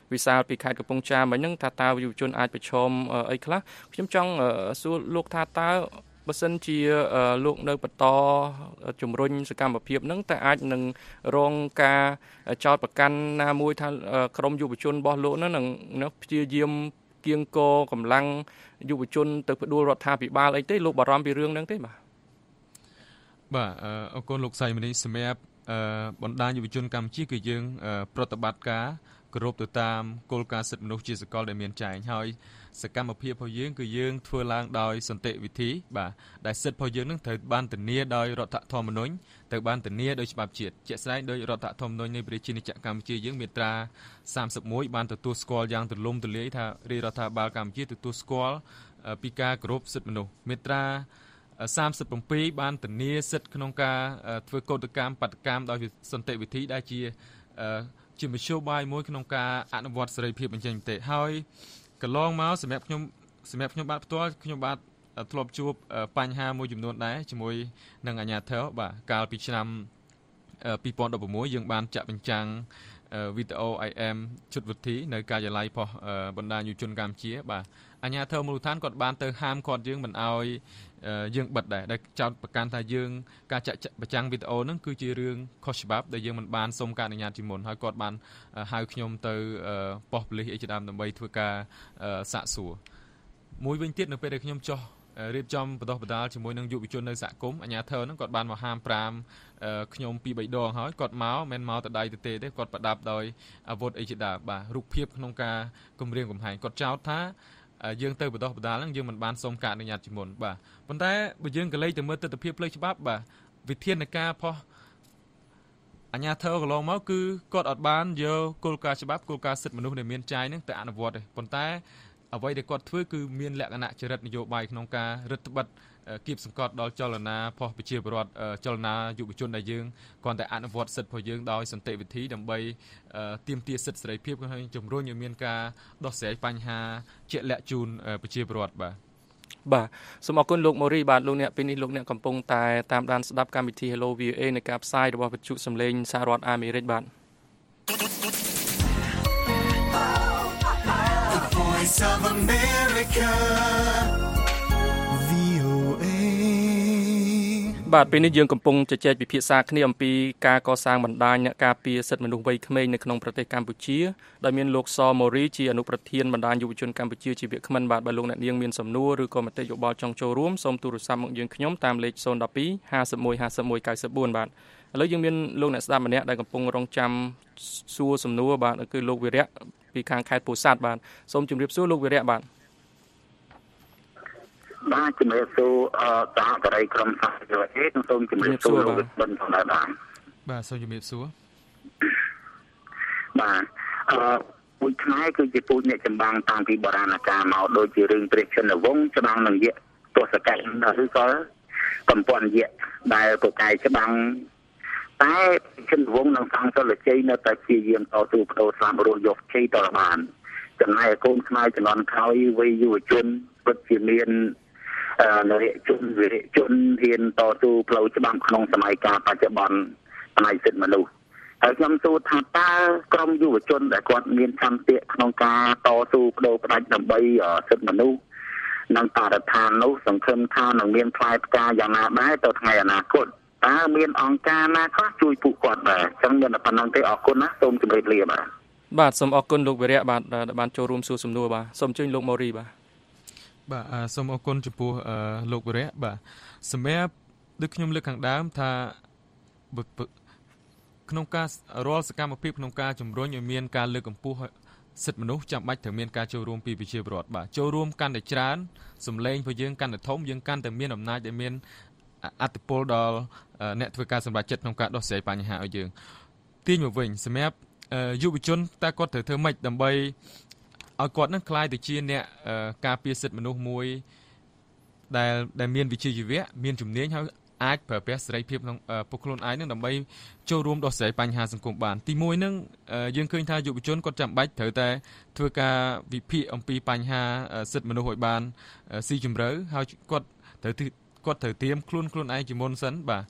Speaker 11: វិសាលពីខេត្តកំពង់ចាមមិញហ្នឹងថាតើយុវជនអាចប្រឈមអីខ្លះខ្ញុំចង់សួរលោកថាតើបើសិនជាលោកនៅបន្តជំរុញសកម្មភាពហ្នឹងតើអាចនឹងរងការចោទប្រកាន់ណាមួយថាក្រមយុវជនរបស់លោកហ្នឹងនឹងព្យាយាមគៀងគរកម្លាំងយុវជនទៅផ្ដួលរដ្ឋាភិបាលអីទេលោកបារម្ភពីរឿងហ្នឹងទេបាទ
Speaker 12: បាទអរគុណលោកសៃមនីសម្រាប់បណ្ដាញយុវជនកម្ពុជាគឺយើងប្រតិបត្តិការគោរពទៅតាមគោលការណ៍សិទ្ធិមនុស្សជាសកលដែលមានចែងហើយសកម្មភាពរបស់យើងគឺយើងធ្វើឡើងដោយសន្តិវិធីបាទដែលសិទ្ធិរបស់យើងនឹងត្រូវបានធានាដោយរដ្ឋធម្មនុញ្ញត្រូវបានធានាដោយច្បាប់ជាតិជាក់ស្ដែងដោយរដ្ឋធម្មនុញ្ញនៃប្រជាជាតិកម្ពុជាយើងមាត្រាសាមសិបមួយបានទទួលស្គាល់យ៉ាងទូលំទូលាយថារាជរដ្ឋាភិបាលកម្ពុជាទទួលស្គាល់ពីការគោរពសិទ្ធិមនុស្សមាត្រាសាមសិបbảyបានធានាសិទ្ធិក្នុងការធ្វើកោតកម្មបាតកម្មដោយសន្តិវិធីដែលជាជាមធ្យោបាយមួយក្នុងការអនុវត្តសេរីភាពបញ្ចេញមតិហើយកន្លងមកសម្រាប់ខ្ញុំសម្រាប់ខ្ញុំបាទផ្ទាល់ខ្ញុំបាទធ្លាប់ជួបបញ្ហាមួយចំនួនដែរជាមួយនឹងអាជ្ញាធរបាទកាលពីឆ្នាំពីរពាន់ដប់ប្រាំមួយយើងបានចាក់បញ្ចាំងវីដេអូ I M ជុតវិធីនៅការិយាល័យប៉ុស្តិ៍បណ្ដាញយុវជនកម្ពុជាបាទអាជ្ញាធរមូលដ្ឋានគាត់បានទៅហាមគាត់យើងមិនអោយយើងបិទដែរដែលចោទប្រកាន់ថាយើងការចាក់បញ្ចាំងវីដេអូហ្នឹងគឺជារឿងខុសច្បាប់ដែលយើងមិនបានសុំការអនុញ្ញាតជាមុនហើយគាត់បានហៅខ្ញុំទៅប៉ុស្តិ៍ប៉ូលីសអីជាដើមដើម្បីធ្វើការសាកសួរមួយវិញទៀតនៅពេលដែលខ្ញុំចុះរៀបចំបដោះបដាលជាមួយនឹងយុវជននៅសហគមន៍អាជ្ញាធរហ្នឹងគាត់បានមកហាមប្រាមខ្ញុំពីរបីដងហើយគាត់មកមិនមកទៅដៃទៅទេទេគាត់ប្រដាប់ដោយអាវុធអីជាដើមបាទរូបភាពក្នុងការគំរាមកំហែងគាត់ចោទថាយើងទៅបដោះបដាលហ្នឹងយើងមិនបានសុំការអនុញ្ញាតជាមុនបាទប៉ុន្តែបើយើងក៏លេចទៅមើលទស្សនវិជ្ជាផ្លូវច្បាប់បាទវិធានការផុសអាជ្ញាធរកន្លងមកគឺគាត់អត់បានយកគោលការណ៍ច្បាប់គោលការណ៍សិទ្ធិមនុស្សដែលមានចែងហ្នឹងទៅអនុវត្តទេប៉ុន្តែអ្វីដែលគាត់ធ្វើគឺមានលក្ខណៈចរិតនយោបាយក្នុងការរឹតបន្តឹងគៀបសង្កត់ដល់ចលនាផុសប្រជាពលរដ្ឋចលនាយុវជនដែលយើងគ្រាន់តែអនុវត្តសិទ្ធិរបស់យើងដោយសន្តិវិធីដើម្បីទាមទារសិទ្ធិសេរីភាពហើយជំរុញឲ្យមានការដោះស្រាយបញ្ហាជាក់លាក់ជូនប្រជាពលរដ្ឋបាទ
Speaker 11: បាទសូមអរគុណលោកម៉ូរីបាទលោកអ្នកពេលនេះលោកអ្នកកំពុងតែតាមដានស្ដាប់កម្មវិធី Hello វី អូ អេ នៃការផ្សាយរបស់វិទ្យុសំឡេងសហរដ្ឋអាមេរិកបាទ
Speaker 2: Voice of America វី អូ เอ
Speaker 11: បាទពេលនេះយើងកំពុងជជែកពិភាក្សាគ្នាអំពីការកសាងបណ្ដាញអ្នកការពារសិទ្ធិមនុស្សវ័យក្មេងនៅក្នុងប្រទេសកម្ពុជាដោយមានលោកសម៉ូរីជាអនុប្រធានបណ្ដាញយុវជនកម្ពុជាជាវាគ្មិនបាទបើលោកអ្នកនាងមានសំណួរឬក៏មតិយោបល់ចង់ចូលរួមសូមទូរស័ព្ទមកយើងខ្ញុំតាមលេខศูนย์ หนึ่ง สอง ห้า หนึ่ง หนึ่ง ห้า หนึ่ง เก้า สี่ បាទឥឡូវយើងមានលោកអ្នកស្ដាប់ម្នាក់ដែលកំពុងរងចាំសួរសំណួរបាទគឺលោកវិរៈពីខាងខេត្តពោធិ៍សាត់បាទសូមជម្រាបសួរលោកវិរៈបាទ
Speaker 14: បាទជំរាបសួរសហការីក្រុមសាស្ត្រវិទ្យានិងសូមជម្រាបសួរលោកវិបិនផងដែរបាទ
Speaker 12: បាទសូមជម្រាបសួរ
Speaker 14: បាទអឺពូជខ្មែរគឺជាពូជអ្នកចម្បាំងតាំងពីបុរាណកាលមកដូចជារឿងព្រះជន្មវង្សច្បាំងនឹងយៈទស្សកៈឬក៏កំពន់យៈដែលពូកែច្បាំងតែជន្មវង្សនិងសង្ឃសិលជ័យនៅតែព្យាយាមតស៊ូបដូរស្លាប់រស់យកជ័យតបានចំណែកកូនខ្មែរជំនាន់ក្រោយវ័យយុវជនពិតជាមានអឺនរជនវិរៈជនហ៊ានតស៊ូផ្លូវច្បាប់ក្នុងសម័យកាលបច្ចុប្បន្នផ្នែកសិទ្ធិមនុស្សហើយខ្ញុំសួរថាតើក្រមយុវជនដែលគាត់មានឆន្ទៈក្នុងការតស៊ូបដូរផ្ដាច់ដើម្បីសិទ្ធិមនុស្សនិងបរិស្ថាននោះសង្ឃឹមថានឹងមានផ្លែផ្កាយ៉ាងណាដែរទៅថ្ងៃអនាគតតើមានអង្គការណាខ្លះជួយពួកគាត់ដែរអញ្ចឹងមានតែប៉ុណ្្នឹងទេអរគុណណាសូមជម្រាបលាបាទ
Speaker 11: បាទសូមអរគុណលោកវិរៈបាទដែលបានចូលរួមសួរសំណួរបាទសូមអញ្ជើញលោកម៉ូរីបាទ
Speaker 12: បាទសូមអរគុណចំពោះលោកវិរៈបាទសម្រាប់ដូចខ្ញុំលើកខាងដើមថាក្នុងការរាល់សកម្មភាពក្នុងការជំរុញឲ្យមានការលើកកម្ពស់សិទ្ធិមនុស្សចាំបាច់ត្រូវមានការចូលរួមពីប្រជាពលរដ្ឋបាទចូលរួមកាន់តែច្រើនសម្លេងរបស់យើងកាន់តែធំយើងកាន់តែមានអំណាចដែលមានអត្តពលដល់អ្នកធ្វើការសម្រេចចិត្តក្នុងការដោះស្រាយបញ្ហាឲ្យយើងទាញមកវិញសម្រាប់យុវជនតើគាត់ត្រូវធ្វើម៉េចដើម្បីឲ្យគាត់នឹងក្លាយទៅជាអ្នកការពារសិទ្ធិមនុស្សមួយដែលដែលមានវិជ្ជាជីវៈមានជំនាញហើយអាចប្រើប្រាស់សេរីភាពក្នុងពុកខ្លួនឯងនឹងដើម្បីចូលរួមដោះស្រាយបញ្ហាសង្គមបានទីមួយនឹងយើងឃើញថាយុវជនគាត់ចាំបាច់ត្រូវតែធ្វើការវិភាគអំពីបញ្ហាសិទ្ធិមនុស្សឲ្យបានស៊ីជម្រៅហើយគាត់ត្រូវគាត់ត្រូវត្រៀមខ្លួនខ្លួនឯងជាមុនសិនបាទ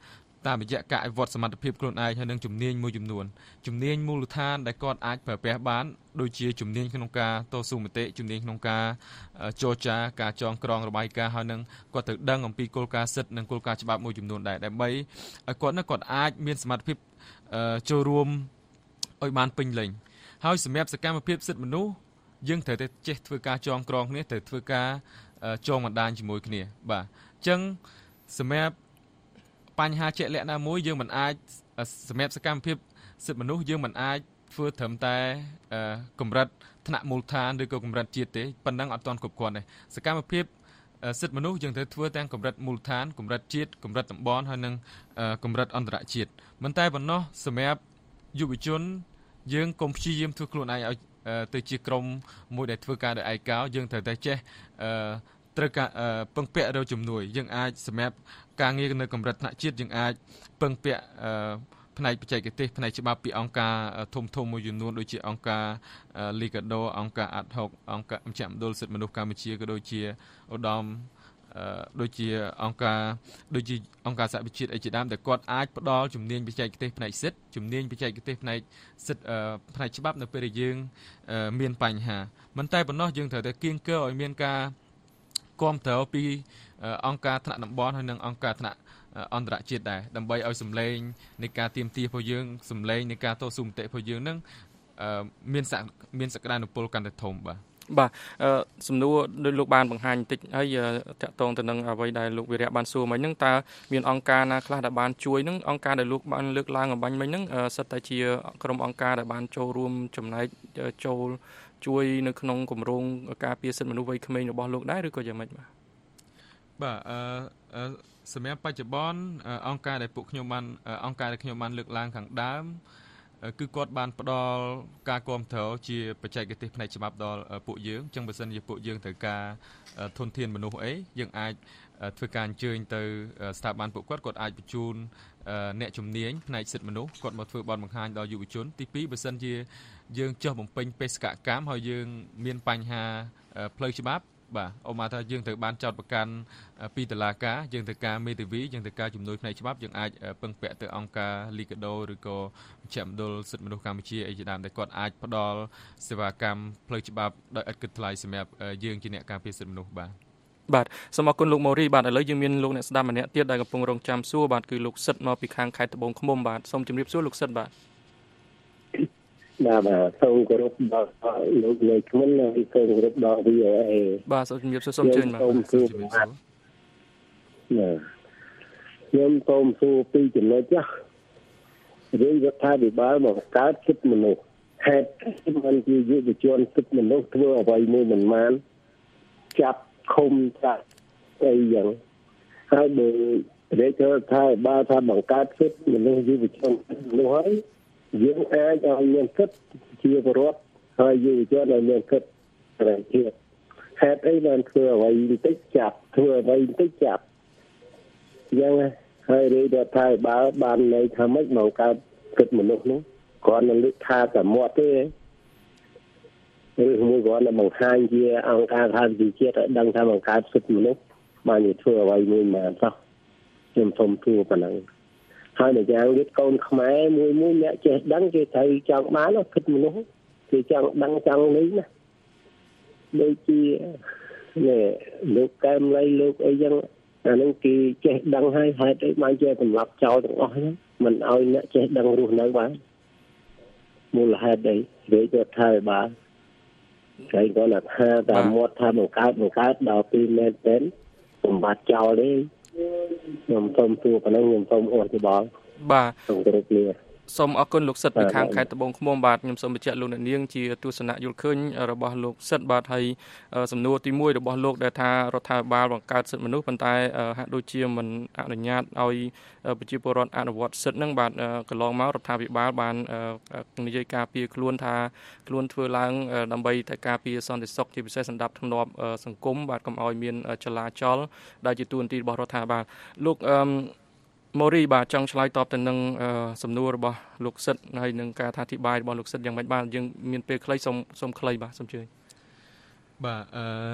Speaker 12: តាមរយៈការអភិវឌ្ឍសមត្ថភាពខ្លួនឯងហើយនឹងជំនាញមួយចំនួនជំនាញមូលដ្ឋានដែលគាត់អាចប្រើប្រាស់បានដូចជាជំនាញក្នុងការតស៊ូមតិជំនាញក្នុងការចរចាការចងក្រងរបាយការណ៍ហើយនឹងគាត់ត្រូវដឹងអំពីគោលការណ៍សិទ្ធិនិងគោលការណ៍ច្បាប់មួយចំនួនដែរដើម្បីឲ្យគាត់នឹងគាត់អាចមានសមត្ថភាពចូលរួមឲ្យបានពេញលេញហើយសម្រាប់សកម្មភាពសិទ្ធិមនុស្សយើងត្រូវតែចេះធ្វើការចងក្រងគ្នាត្រូវធ្វើការចងបណ្ដាញជាមួយគ្នាបាទអញ្ចឹងសម្រាប់បញ្ហាជាក់លាក់ណាមួយយើងមិនអាចសម្រាប់សកម្មភាពសិទ្ធិមនុស្សយើងមិនអាចធ្វើត្រឹមតែកម្រិតថ្នាក់មូលដ្ឋានឬក៏កម្រិតជាតិទេប៉ុណ្ណឹងអត់ទាន់គ្រប់គ្រាន់ទេសកម្មភាពសិទ្ធិមនុស្សយើងត្រូវធ្វើទាំងកម្រិតមូលដ្ឋានកម្រិតជាតិកម្រិតតំបន់ហើយនិងកម្រិតអន្តរជាតិមិនតែប៉ុណ្ណោះសម្រាប់យុវជនយើងកុំព្យាយាមធ្វើខ្លួនឯងឲ្យទៅជាក្រុមមួយដែលធ្វើការដោយឯកោយើងត្រូវតែចេះត្រូវការពឹងពាក់រកជំនួយយើងអាចសម្រាប់ការងារនៅកម្រិតថ្នាក់ជាតិយើងអាចពឹងពាក់ផ្នែកបច្ចេកទេសផ្នែកច្បាប់ពីអង្គការធំធំមួយចំនួនដូចជាអង្គការ Liga do អង្គការ Ad hoc អង្គការមជ្ឈមណ្ឌលសិទ្ធិមនុស្សកម្ពុជាក៏ដូចជាឧត្តមដូចជាអង្គការដូចជាអង្គការសហវិជាតិអីជាដើមដែលគាត់អាចផ្ដល់ជំនាញបច្ចេកទេសផ្នែកសិទ្ធិជំនាញបច្ចេកទេសផ្នែកសិទ្ធិផ្នែកច្បាប់នៅពេលដែលយើងមានបញ្ហាមិនតែប៉ុណ្ណោះយើងត្រូវតែគៀងគរឲ្យមានការគាំទ្រពីអង្គការថ្នាក់តំបន់ហើយនិងអង្គការថ្នាក់អន្តរជាតិដែរដើម្បីឲ្យសម្លេងនៃការទាមទាររបស់យើងសម្លេងនៃការតស៊ូមតិរបស់យើងនឹងមានមានសក្តានុពលកាន់តែធំបាទ
Speaker 11: បាទសំណួរដោយលោកបានបង្ហាញបន្តិចហើយតាក់ទងទៅនឹងអ្វីដែលលោកវីរៈបានសួរមិញហ្នឹងតើមានអង្គការណាខ្លះដែលបានជួយហ្នឹងអង្គការដែលលោកបានលើកឡើងអំបញ្ញមិញហ្នឹងសិតតែជាក្រុមអង្គការដែលបានចូលរួមចំណែកចូលជួយនៅក្នុងគម្រោងការពារសិទ្ធិមនុស្សវ័យក្មេងរបស់លោកដែរឬក៏យ៉ាងម៉េចបាទ
Speaker 12: បាទអឺសម្រាប់បច្ចុប្បន្នអង្គការដែលពួកខ្ញុំបានអង្គការដែលខ្ញុំបានលើកឡើងខាងដើមគឺគាត់បានផ្ដល់ការគាំទ្រជាបច្ចេកទេសផ្នែកច្បាប់ដល់ពួកយើងអញ្ចឹងបើសិនជាពួកយើងត្រូវការធនធានមនុស្សអីយើងអាចធ្វើការអញ្ជើញទៅស្ថាប័នពួកគាត់គាត់អាចបញ្ជូនអ្នកជំនាញផ្នែកសិទ្ធិមនុស្សគាត់មកធ្វើបទបង្ហាញដល់យុវជនទីពីរបើសិនជាយើងចុះបំពេញបេសកកម្មហើយយើងមានបញ្ហាផ្លូវច្បាប់បាទអូមកថាយើងត្រូវបានចោទប្រកាន់ពីតុលាការយើងត្រូវការមេធាវីយើងត្រូវការជំនួយផ្នែកច្បាប់យើងអាចពឹងពាក់ទៅអង្គការ Liga do ឬក៏មជ្ឈមណ្ឌលសិទ្ធិមនុស្សកម្ពុជាអីជាដើមដែលគាត់អាចផ្ដល់សេវាកម្មផ្លូវច្បាប់ដោយឥតគិតថ្លៃសម្រាប់យើងជាអ្នកការពារសិទ្ធិមនុស្សបាទ
Speaker 11: បាទសូមអរគុណលោកម៉ូរីបាទឥឡូវយើងមានលោកអ្នកស្ដាប់ម្នាក់ទៀតដែលកំពុងរងចាំសួរបាទគឺលោកសិទ្ធមកពីខាងខេត្តត្បូងឃ្មុំបាទសូមជម្រាបសួរលោកសិទ្ធបាទ
Speaker 15: បាទបាទសូមគោរពដល់លោកលោកឃ្មុំនិងសូមគោរពដល់ វី អូ អេ
Speaker 11: បាទសូមជម្រាបសួរសូមជឿនបាទសូមជម្រាបសួរ
Speaker 15: បាទខ្ញុំសូមសួរពីចំណុចចាស់រឿងរដ្ឋាភិបាលមកកើតសិទ្ធិមនុស្សហេតុមិនជាយុវជនសិទ្ធិមនុស្សធ្វើអ្វីមួយមិនបានចាប់ឃុំចាក់អីយ៉ាងហើយបើរាជរដ្ឋាភិបាលថាបង្កើតសិទ្ធិមនុស្សយុវជននោះហើយយើងអាចឲ្យមានសិទ្ធិជាពលរដ្ឋហើយយុវជនឲ្យមានសិទ្ធិសេរីភាពហេតុអីបានធ្វើអ្វីបន្តិចចាប់ធ្វើអ្វីបន្តិចចាប់យ៉ាងហើយរាជរដ្ឋាភិបាលបានន័យថាម៉េចមកកើតសិទ្ធិមនុស្សនោះគាត់នឹងលើកថាតែមាត់ទេឬមួយគាត់នឹងបង្ហាញជាអង្គការសហប្រជាជាតិឲ្យដឹងថាបង្កើតសិទ្ធិមនុស្សបាននិយាយធ្វើអ្វីមួយមិនសោះខ្ញុំសូមទូប៉ុណ្ណឹងហើយនៅយ៉ាងទៀតកូនខ្មែរមួយមួយអ្នកចេះដឹងគេត្រូវចង់បានសិទ្ធិមនុស្សគេចង់ដឹងចង់នេះណាដូចជានេះលោកកែមលៃលោកអីចឹងអានឹងគេចេះដឹងហើយហេតុអីបានជាសម្លាប់ចោលទាំងអស់ហ្នឹងមិនឲ្យអ្នកចេះដឹងរស់នៅបានមូលហេតុអីរាជរដ្ឋាភិបាលគេគាត់ថាតាមមាត់ថាបង្កើតបង្កើតដល់ពីមែនទេសម្បត្តិចោលទេខ្ញុំសូមទូប៉ុណ្ណឹងខ្ញុំសូមអរគុណបាទ
Speaker 11: បាទ
Speaker 15: សូមគោរពលា
Speaker 11: សូមអរគុណលោកសិទ្ធពីខាងខេត្តត្បូងឃ្មុំបាទខ្ញុំសូមបញ្ជាក់លោកអ្នកនាងជាទស្សនៈយល់ឃើញរបស់លោកសិទ្ធបាទហើយសំណួរទីមួយរបស់លោកដែលថារដ្ឋាភិបាលបង្កើតសិទ្ធិមនុស្សប៉ុន្តែហាក់ដូចជាមិនអនុញ្ញាតឲ្យប្រជាពលរដ្ឋអនុវត្តសិទ្ធិហ្នឹងបាទកន្លងមករដ្ឋាភិបាលបាននិយាយការពារខ្លួនថាខ្លួនធ្វើឡើងដើម្បីតែការពារសន្តិសុខជាពិសេសសម្រាប់ធ្នាប់សង្គមបាទកុំឲ្យមានចលាចលដែលជាទួនាទីរបស់រដ្ឋាភិបាលលោកអឺម៉ូរីបាទចង់ឆ្លើយតបទៅនឹងសំណួររបស់លោកសិទ្ធហើយនឹងការអធិប្បាយរបស់លោកសិទ្ធយ៉ាងម៉េចបាទយើងមានពេលខ្លីសូមសូមខ្លីបាទសូមជឿ
Speaker 12: បាទអឺ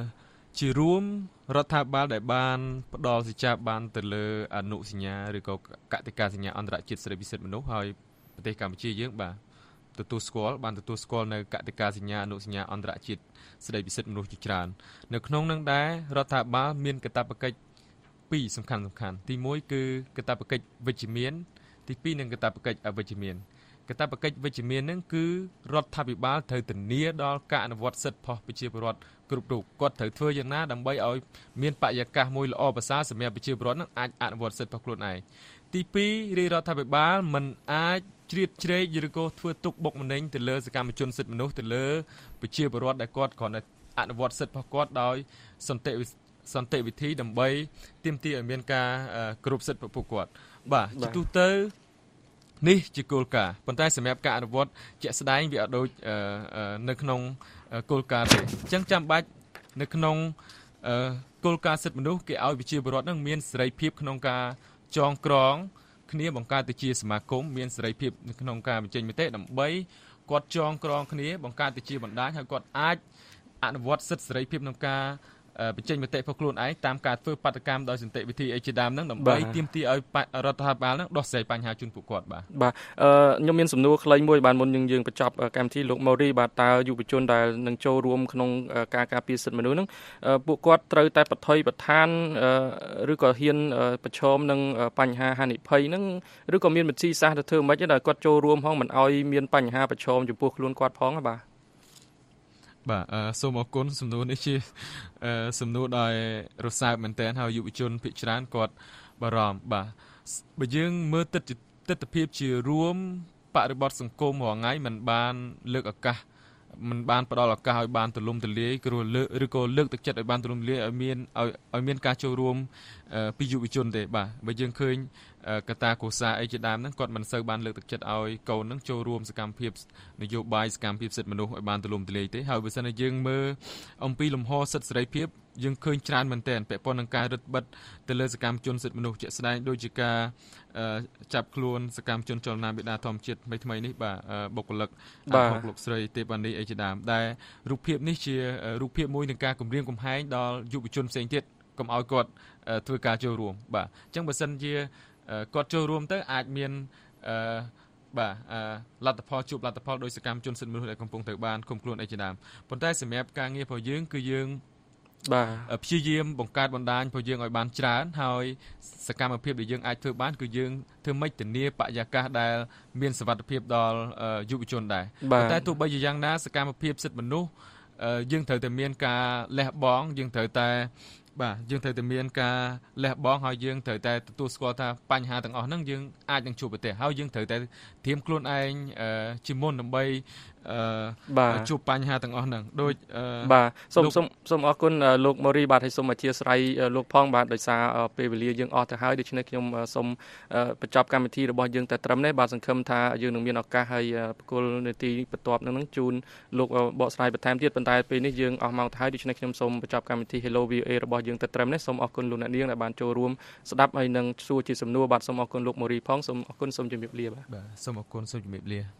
Speaker 12: ជារួមរដ្ឋាភិបាលដែលបានផ្ដល់សេចក្ដីបានទៅលើអនុសញ្ញាឬក៏កតិកាសញ្ញាអន្តរជាតិស្តីពីសិទ្ធិមនុស្សហើយប្រទេសកម្ពុជាយើងបាទទទួលស្គាល់បានទទួលស្គាល់នៅកតិកាសញ្ញាអនុសញ្ញាអន្តរជាតិស្តីពីសិទ្ធិមនុស្សជាច្រើននៅក្នុងនោះដែររដ្ឋាភិបាលមានកាតព្វកិច្ចពីរសំខាន់សំខាន់ទីមួយគឺកាតព្វកិច្ចវិជ្ជមានទីពីរនិងកាតព្វកិច្ចអវិជ្ជមានកាតព្វកិច្ចវិជ្ជមាននឹងគឺរដ្ឋាភិបាលត្រូវធានាដល់ការអនុវត្តសិទ្ធិរបស់ប្រជាពលរដ្ឋគ្រប់រូបគាត់ត្រូវធ្វើយ៉ាងណាដើម្បីឲ្យមានបរិយាកាសមួយល្អប្រសើរសម្រាប់ប្រជាពលរដ្ឋនឹងអាចអនុវត្តសិទ្ធិរបស់ខ្លួនឯងទីពីររាជរដ្ឋាភិបាលមិនអាចជ្រៀតជ្រែកឬក៏ធ្វើទុកបុកម្នេញទៅលើសកម្មជនសិទ្ធិមនុស្សទៅលើប្រជាពលរដ្ឋដែលគាត់គ្រាន់តែអនុវត្តសិទ្ធិរបស់គាត់ដោយសន្តិសន្តិវិធីដើម្បីទាមទារឲ្យមានការគ្រប់សិទ្ធិរបស់ពួកគាត់បាទជាទូទៅនេះជាគោលការណ៍ប៉ុន្តែសម្រាប់ការអនុវត្តជាក់ស្ដែងវាអត់ដូចនៅក្នុងគោលការណ៍ទេអញ្ចឹងចាំបាច់នៅក្នុងគោលការណ៍សិទ្ធិមនុស្សគេឲ្យប្រជាពលរដ្ឋនឹងមានសេរីភាពក្នុងការចងក្រងគ្នាបង្កើតទៅជាសមាគមមានសេរីភាពនៅក្នុងការបញ្ចេញមតិដើម្បីគាត់ចងក្រងគ្នាបង្កើតទៅជាបណ្ដាញហើយគាត់អាចអនុវត្តសិទ្ធិសេរីភាពក្នុងការបញ្ចេញមតិរបស់ខ្លួនឯងតាមការធ្វើបាតកម្មដោយសន្តិវិធីអីជាដើមហ្នឹងដើម្បីទាមទារឲ្យរដ្ឋាភិបាលហ្នឹងដោះស្រាយបញ្ហាជូនពួកគាត់បាទ
Speaker 11: បាទខ្ញុំមានសំណួរខ្លីមួយបានមុនយើងយើងបញ្ចប់កម្មវិធីលោកម៉ូរីបាទតើយុវជនដែលនឹងចូលរួមក្នុងការការពារសិទ្ធិមនុស្សហ្នឹងពួកគាត់ត្រូវតែបថុយបឋានឬក៏ហ៊ានប្រឈមនឹងបញ្ហាហានិភ័យហ្នឹងឬក៏មានវិធីសាស្ត្រទៅធ្វើម៉េចដល់គាត់ចូលរួមផងមិនឲ្យមានបញ្ហាប្រឈមចំពោះខ្លួនគាត់ផងបាទ
Speaker 12: បាទសូមអរគុណសំណួរនេះជាសំណួរដែលរសើបមែនទែនហើយយុវជនភាគច្រើនគាត់បារម្ភបាទបើយើងមើលទស្សនវិជ្ជាជារួមបរិបទសង្គមរាល់ថ្ងៃมันបានលើកឱកាសมันបានផ្ដល់ឱកាសឲ្យបានទូលំទូលាយគ្រោះលើកឬក៏លើកទឹកចិត្តឲ្យបានទូលំទូលាយឲ្យមានឲ្យឲ្យមានការចូលរួមពីយុវជនទេបាទបើយើងឃើញកតាកោសាអីជាដើមហ្នឹងគាត់មិនសូវបានលើកទឹកចិត្តឲ្យកូនហ្នឹងចូលរួមសកម្មភាពនយោបាយសកម្មភាពសិទ្ធិមនុស្សឲ្យបានទូលំទូលាយទេហើយបើសិនជាយើងមើលអំពីលំហសិទ្ធិសេរីភាពយើងឃើញច្រើនមែនទែនពាក់ព័ន្ធនឹងការរឹតបន្តឹងទៅលើសកម្មជនសិទ្ធិមនុស្សជាក់ស្ដែងដូចជាការចាប់ខ្លួនសកម្មជនចលនាមេដាធម្មជាតិថ្មីៗនេះបាទបុគ្គលិករបស់លោកស្រីទេពនីអីជាដើមដែលរូបភាពនេះជារូបភាពមួយនៃការគម្រាមកំហែងដល់យុវជនផ្សេងទៀតកុំឲ្យគាត់ធ្វើការចូលរួមបាទអញ្ចឹងបើសិនជាគាត់ចូលរួមទៅអាចមានអឺបាទលទ្ធផលជួបលទ្ធផលដោយសកម្មជនសិទ្ធិមនុស្សដែលកំពុងត្រូវបានឃុំខ្លួនអីជាដើមប៉ុន្តែសម្រាប់ការងាររបស់យើងគឺយើងបាទព្យាយាមបង្កើតបណ្ដាញរបស់យើងឲ្យបានច្រើនហើយសកម្មភាពដែលយើងអាចធ្វើបានគឺយើងធ្វើម៉េចធានាបរិយាកាសដែលមានសុវត្ថិភាពដល់យុវជនដែរប៉ុន្តែទោះបីជាយ៉ាងណាសកម្មភាពសិទ្ធិមនុស្សយើងត្រូវតែមានការលះបង់យើងត្រូវតែបាទយើងត្រូវតែមានការលះបង់ហើយយើងត្រូវតែទទួលស្គាល់ថាបញ្ហាទាំងអស់ហ្នឹងយើងអាចនឹងជួបប្រទះហើយយើងត្រូវតែត្រៀមខ្លួនឯងជាមុនដើម្បីជួបបញ្ហាទាំងអស់ហ្នឹងដូច
Speaker 11: បាទសូមសូមសូមអរគុណលោកម៉ូរីបាទហើយសូមអធិស្ឋានលោកផងបាទដោយសារពេលវេលាយើងអស់ទៅហើយដូច្នេះខ្ញុំសូមបញ្ចប់កម្មវិធីរបស់យើងតែត្រឹមនេះបាទសង្ឃឹមថាយើងនឹងមានឱកាសហើយបកគលនាទីបន្ទាប់នឹងជូនលោកបកស្រាយបន្ថែមទៀតប៉ុន្តែពេលនេះយើងអស់ម៉ោងទៅហើយដូច្នេះខ្ញុំសូមបញ្ចប់កម្មវិធី Hello វី អូ เอ របស់យើងតែត្រឹមនេះសូមអរគុណលោកអ្នកនាងដែលបានចូលរួមស្ដាប់ហើយនឹងសួរជាសំណួរបាទសូមអរគុណលោកម៉ូរីផងសូមអរគុណសូមជម្រាបលាបាទ
Speaker 12: បាទសូមអរគុណសូមជម្រាបលា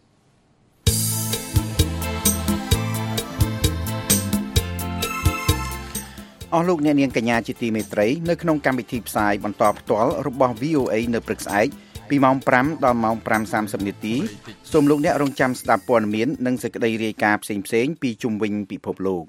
Speaker 3: អស់លោកអ្នកនាងកញ្ញាជាទីមេត្រីនៅក្នុងកម្មវិធីផ្សាយបន្តផ្ទាល់របស់ វី អូ เอ នៅព្រឹកស្អែកពីម៉ោងប្រាំដល់ម៉ោងប្រាំសាមសិបនាទីសូមលោកអ្នករងចាំស្ដាប់ព័ត៌មាននិងសេចក្តីរាយការណ៍ផ្សេងៗពីជុំវិញពិភពលោក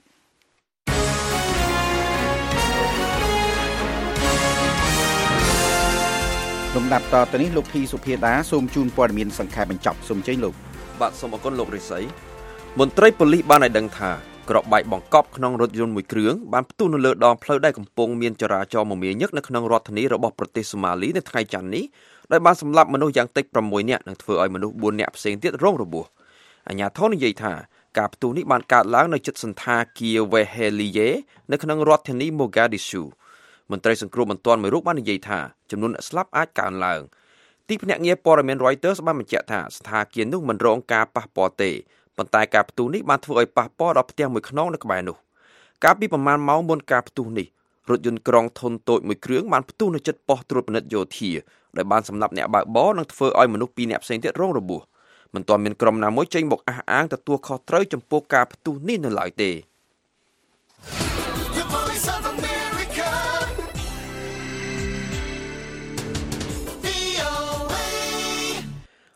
Speaker 3: លំដាប់តទៅនេះលោកភីសុភាដាសូមជូនព័ត៌មានសង្ខេបបញ្ចប់សូមអញ្ជើញលោក
Speaker 4: បាទសូមអរគុណលោករិស័យមន្ត្រីប៉ូលីសបានឲ្យដឹងថាក្របបែកបង្កប់ក្នុងរថយន្តមួយគ្រឿងបានផ្ទុះនៅលើដងផ្លូវដែលកំពុងមានចរាចរណ៍មមាញឹកនៅក្នុងរដ្ឋធានីរបស់ប្រទេសសូម៉ាលីនៅថ្ងៃច័ន្ទនេះដោយបានសម្លាប់មនុស្សយ៉ាងតិចប្រាំមួយនាក់និងធ្វើឲ្យមនុស្សបួននាក់ផ្សេងទៀតរងរបួសអាជ្ញាធរនិយាយថាការផ្ទុះនេះបានកើតឡើងនៅជិតសន្តាគារ Weheliye នៅក្នុងរដ្ឋធានី Mogadishu មន្ត្រីសង្គ្រោះបន្ទាន់មួយរូបបាននិយាយថាចំនួនអ្នកស្លាប់អាចកើនឡើងទីភ្នាក់ងារព័ត៌មាន Reuters បានបញ្ជាក់ថាសន្តាគារនោះមិនរងការប៉ះពាល់ទេប៉ុន្តែការផ្ទុះនេះបានធ្វើឲ្យប៉ះពាល់ដល់ផ្ទះមួយខ្នងនៅក្បែរនោះកាលពីប្រមាណម៉ោងមុនការផ្ទុះនេះរថយន្តក្រុងធុនតូចមួយគ្រឿងបានផ្ទុះនៅជិតប៉ុស្តិ៍ត្រួតពិនិត្យយោធាដោយបានសម្លាប់អ្នកបើកបរនិងធ្វើឲ្យមនុស្សពីរនាក់ផ្សេងទៀតរងរបួសមិនទាន់មានក្រុមណាមួយចេញមកអះអាងទទួលខុសត្រូវចំពោះការផ្ទុះនេះនៅឡើយទេ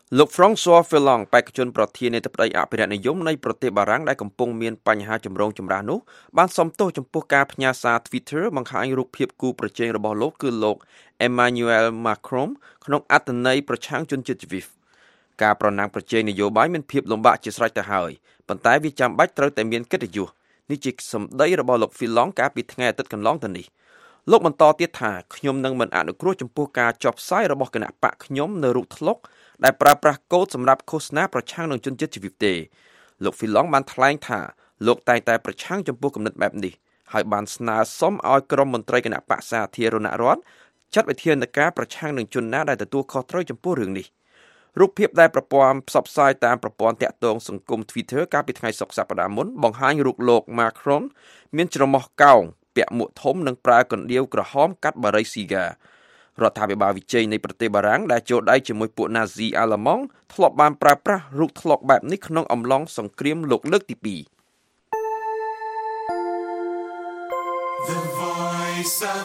Speaker 4: លោក François Fillon បេក្ខជនប្រធានាធិបតីអភិរក្សនិយមនៃប្រទេសបារាំងដែលកំពុងមានបញ្ហាចម្រូងចម្រាសនោះបានសុំទោសចំពោះការផ្ញើសារ Twitter បង្ហាញរូបភាពគូប្រជែងរបស់លោកគឺលោក Emmanuel Macron ក្នុងអត្ថន័យប្រឆាំងជនជាតិជីវិតការប្រណាំងប្រជែងនយោបាយមានភាពលំបាកជាស្រេចទៅហើយប៉ុន្តែវាចាំបាច់ត្រូវតែមានកិត្តិយសនេះជាសម្ដីរបស់លោក Fillon កាលពីថ្ងៃអាទិត្យកន្លងទៅនេះលោកបន្តទៀតថាខ្ញុំនឹងមិនអនុគ្រោះចំពោះការចុះផ្សាយរបស់គណៈបកខ្ញុំនៅរូបថ្លុកដែលប្រើប្រាស់កូដសម្រាប់ឃោសនាប្រឆាំងនឹងជនជាតិជីវិតទេលោក Fillon បានថ្លែងថាលោកតែងតែប្រឆាំងចំពោះគំនិតបែបនេះហើយបានស្នើសុំឲ្យក្រុមមន្ត្រីគណៈបកសាធារណរដ្ឋចាត់វិធានការប្រឆាំងនឹងជនណាដែលទទួលខុសត្រូវចំពោះរឿងនេះរូបភាពដែលប្រព័ន្ធផ្សព្វផ្សាយតាមប្រព័ន្ធតាក់ទងសង្គម Twitter កាលពីថ្ងៃសុក្រសប្តាហ៍មុនបង្ហាញរូបលោក Macron មានច្រមុះកោងពាក់មួកធំនិងប្រើកណ្ដៀវក្រហមកាត់បារីស៊ីហ្គារដ្ឋាភិបាលវិជ័យនៃប្រទេសបារាំងដែលចូលដៃជាមួយពួកណាស៊ីអាល្លឺម៉ង់ធ្លាប់បានប្រើប្រាស់រូបថ្លុកបែបនេះក្នុងអំឡុងសង្គ្រាមលោកលើកទីពីរ
Speaker 2: The Voice of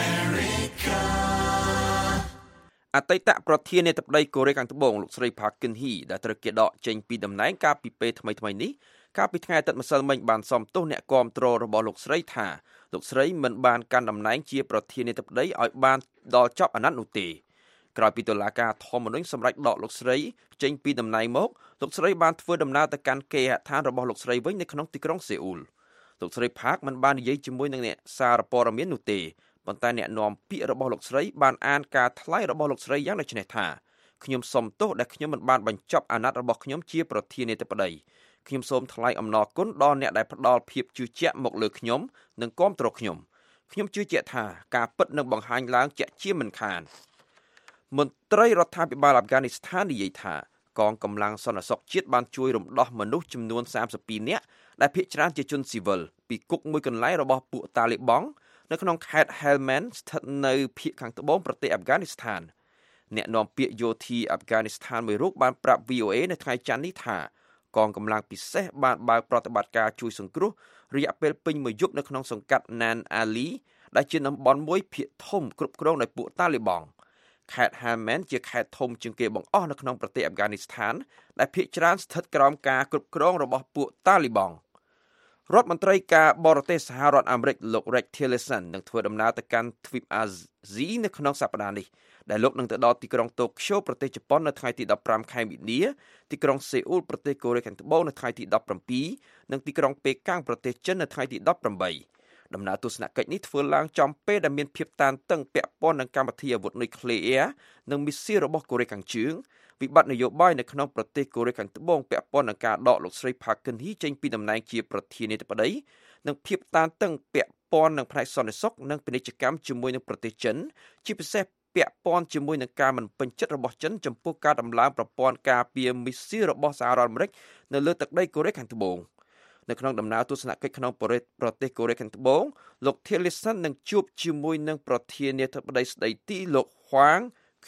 Speaker 2: America
Speaker 4: អតីតប្រធានាធិបតីកូរ៉េខាងត្បូងលោកស្រី Park Geun-hye ដែលត្រូវគេដកចេញពីតំណែងកាលពីពេលថ្មីៗនេះកាលពីថ្ងៃអាទិត្យម្សិលមិញបានសំទោសអ្នកគាំទ្ររបស់លោកស្រីថាលោកស្រីមិនបានកាន់តំណែងជាប្រធានាធិបតីឲ្យបានដល់ចប់អាណត្តិនោះទេក្រោយពីតុលាការធម្មនុញ្ញសម្រេចដកលោកស្រីចេញពីតំណែងមកលោកស្រីបានធ្វើដំណើរទៅកាន់គេហដ្ឋានរបស់លោកស្រីវិញនៅក្នុងទីក្រុងសេអ៊ូលលោកស្រី Park មិនបាននិយាយជាមួយនឹងអ្នកសារព័ត៌មាននោះទេប៉ុន្តែអ្នកនាំពាក្យរបស់លោកស្រីបានអានការថ្លែងរបស់លោកស្រីយ៉ាងដូចនេះថាខ្ញុំសូមទោសដែលខ្ញុំមិនបានបញ្ចប់អាណត្តិរបស់ខ្ញុំជាប្រធានាធិបតីខ្ញុំសូមថ្លែងអំណរគុណដល់អ្នកដែលផ្ដល់ភាពជឿជាក់មកលើខ្ញុំនិងគាំទ្រខ្ញុំខ្ញុំជឿជាក់ថាការពិតនឹងបង្ហាញឡើងជាក់ជាមិនខានមន្ត្រីរដ្ឋាភិបាលអាហ្វហ្គានីស្ថាននិយាយថាកងកម្លាំងសន្តិសុខជាតិបានជួយរំដោះមនុស្សចំនួនសាមសិបពីរនាក់ដែលភាគច្រើនជាជនស៊ីវិលពីគុកមួយកន្លែងរបស់ពួកតាលីបង់នៅក្នុងខេត្ត Helmand ស្ថិតនៅភាគខាងត្បូងប្រទេសអាហ្វហ្គានីស្ថានអ្នកនាំពាក្យយោធាអាហ្វហ្គានីស្ថានមួយរូបបានប្រាប់ វី អូ អេ នៅថ្ងៃច័ន្ទនេះថាកងកម្លាំងពិសេសបានបើកប្រតិបត្តិការជួយសង្គ្រោះរយៈពេលពេញមួយយប់នៅក្នុងសង្កាត់ Nan Ali ដែលជាតំបន់មួយភាគធំគ្រប់គ្រងដោយពួកតាលីបង់ខេត្ត Helmand ជាខេត្តធំជាងគេបង្អស់នៅក្នុងប្រទេសអាហ្វហ្គានីស្ថានដែលភាគច្រើនស្ថិតក្រោមការគ្រប់គ្រងរបស់ពួកតាលីបង់រដ្ឋមន្ត្រីការបរទេសសហរដ្ឋអាមេរិកលោក Rex Tillerson នឹងធ្វើដំណើរទៅកាន់ទ្វីបអាស៊ីនៅក្នុងសប្តាហ៍នេះដែលលោកនឹងទៅដល់ទីក្រុងតូក្យូប្រទេសជប៉ុននៅថ្ងៃទីដប់ប្រាំខែមីនាទីក្រុងសេអ៊ូលប្រទេសកូរ៉េខាងត្បូងនៅថ្ងៃទីដប់ប្រាំពីរនិងទីក្រុងប៉េកាំងប្រទេសចិននៅថ្ងៃទីដប់ប្រាំបីដំណើរទស្សនកិច្ចនេះធ្វើឡើងចំពេលដែលមានភាពតានតឹងពាក់ព័ន្ធនឹងកម្មវិធីអាវុធនុយក្លេអ៊ែរនិងមីស៊ីលរបស់កូរ៉េខាងជើងវិបត្តិនយោបាយនៅក្នុងប្រទេសកូរ៉េខាងត្បូងពាក់ព័ន្ធនឹងការដកលោកស្រី Park Geun-hye ចេញពីតំណែងជាប្រធានាធិបតីនិងភាពតានតឹងពាក់ព័ន្ធនឹងផ្នែកសន្តិសុខនិងពាណិជ្ជកម្មជាមួយនឹងប្រទេសចិនជាពិសេសពាក់ព័ន្ធជាមួយនឹងការមិនពេញចិត្តរបស់ចិនចំពោះការដំឡើងប្រព័ន្ធការពារមីស៊ីលរបស់សហរដ្ឋអាមេរិកនៅលើទឹកដីកូរ៉េខាងត្បូងនៅក្នុងដំណើរទស្សនកិច្ចក្នុងប្រទេសកូរ៉េខាងត្បូងលោក Tillerson នឹងជួបជាមួយនឹងប្រធានាធិបតីស្ដីទីលោក Hwang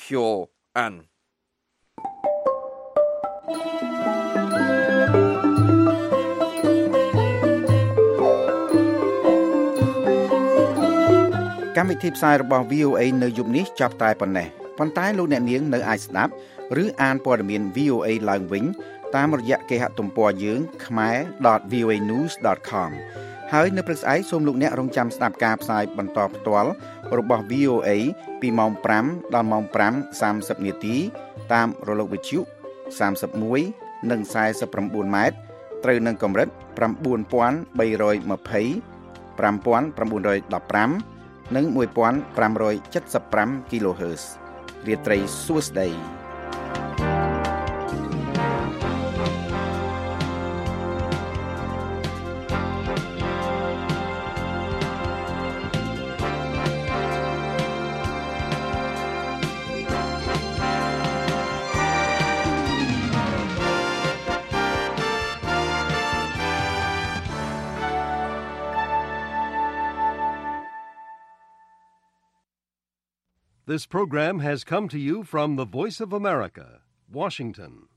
Speaker 4: Kyo-an
Speaker 3: កម្មវិធីផ្សាយរបស់ វី អូ អេ នៅយប់នេះចាប់តែប៉ុណ្ណេះប៉ុន្តែលោកអ្នកនាងនៅអាចស្ដាប់ឬអានព័ត៌មាន វី អូ អេ ឡើងវិញតាមរយៈគេហទំព័រយើង khmer dot v o a news dot com ហើយនៅព្រឹកស្អែកសូមលោកអ្នករងចាំស្ដាប់ការផ្សាយបន្តផ្ទាល់របស់ វី អូ អេ ពីម៉ោងប្រាំដល់ម៉ោងប្រាំសាមសិបនាទីតាមរលកវិទ្យុសាមសិបមួយនិងខ្សែសិបប្រាំបួនម៉ែត្រត្រូវនឹងកម្រិត៩បី២០ ៥៩១៥និងមួយពាន់ប្រាំរយចិតសិបប្រាំ kHz រាត្រីសួស្តី
Speaker 1: This program has come to you from the Voice of America, Washington.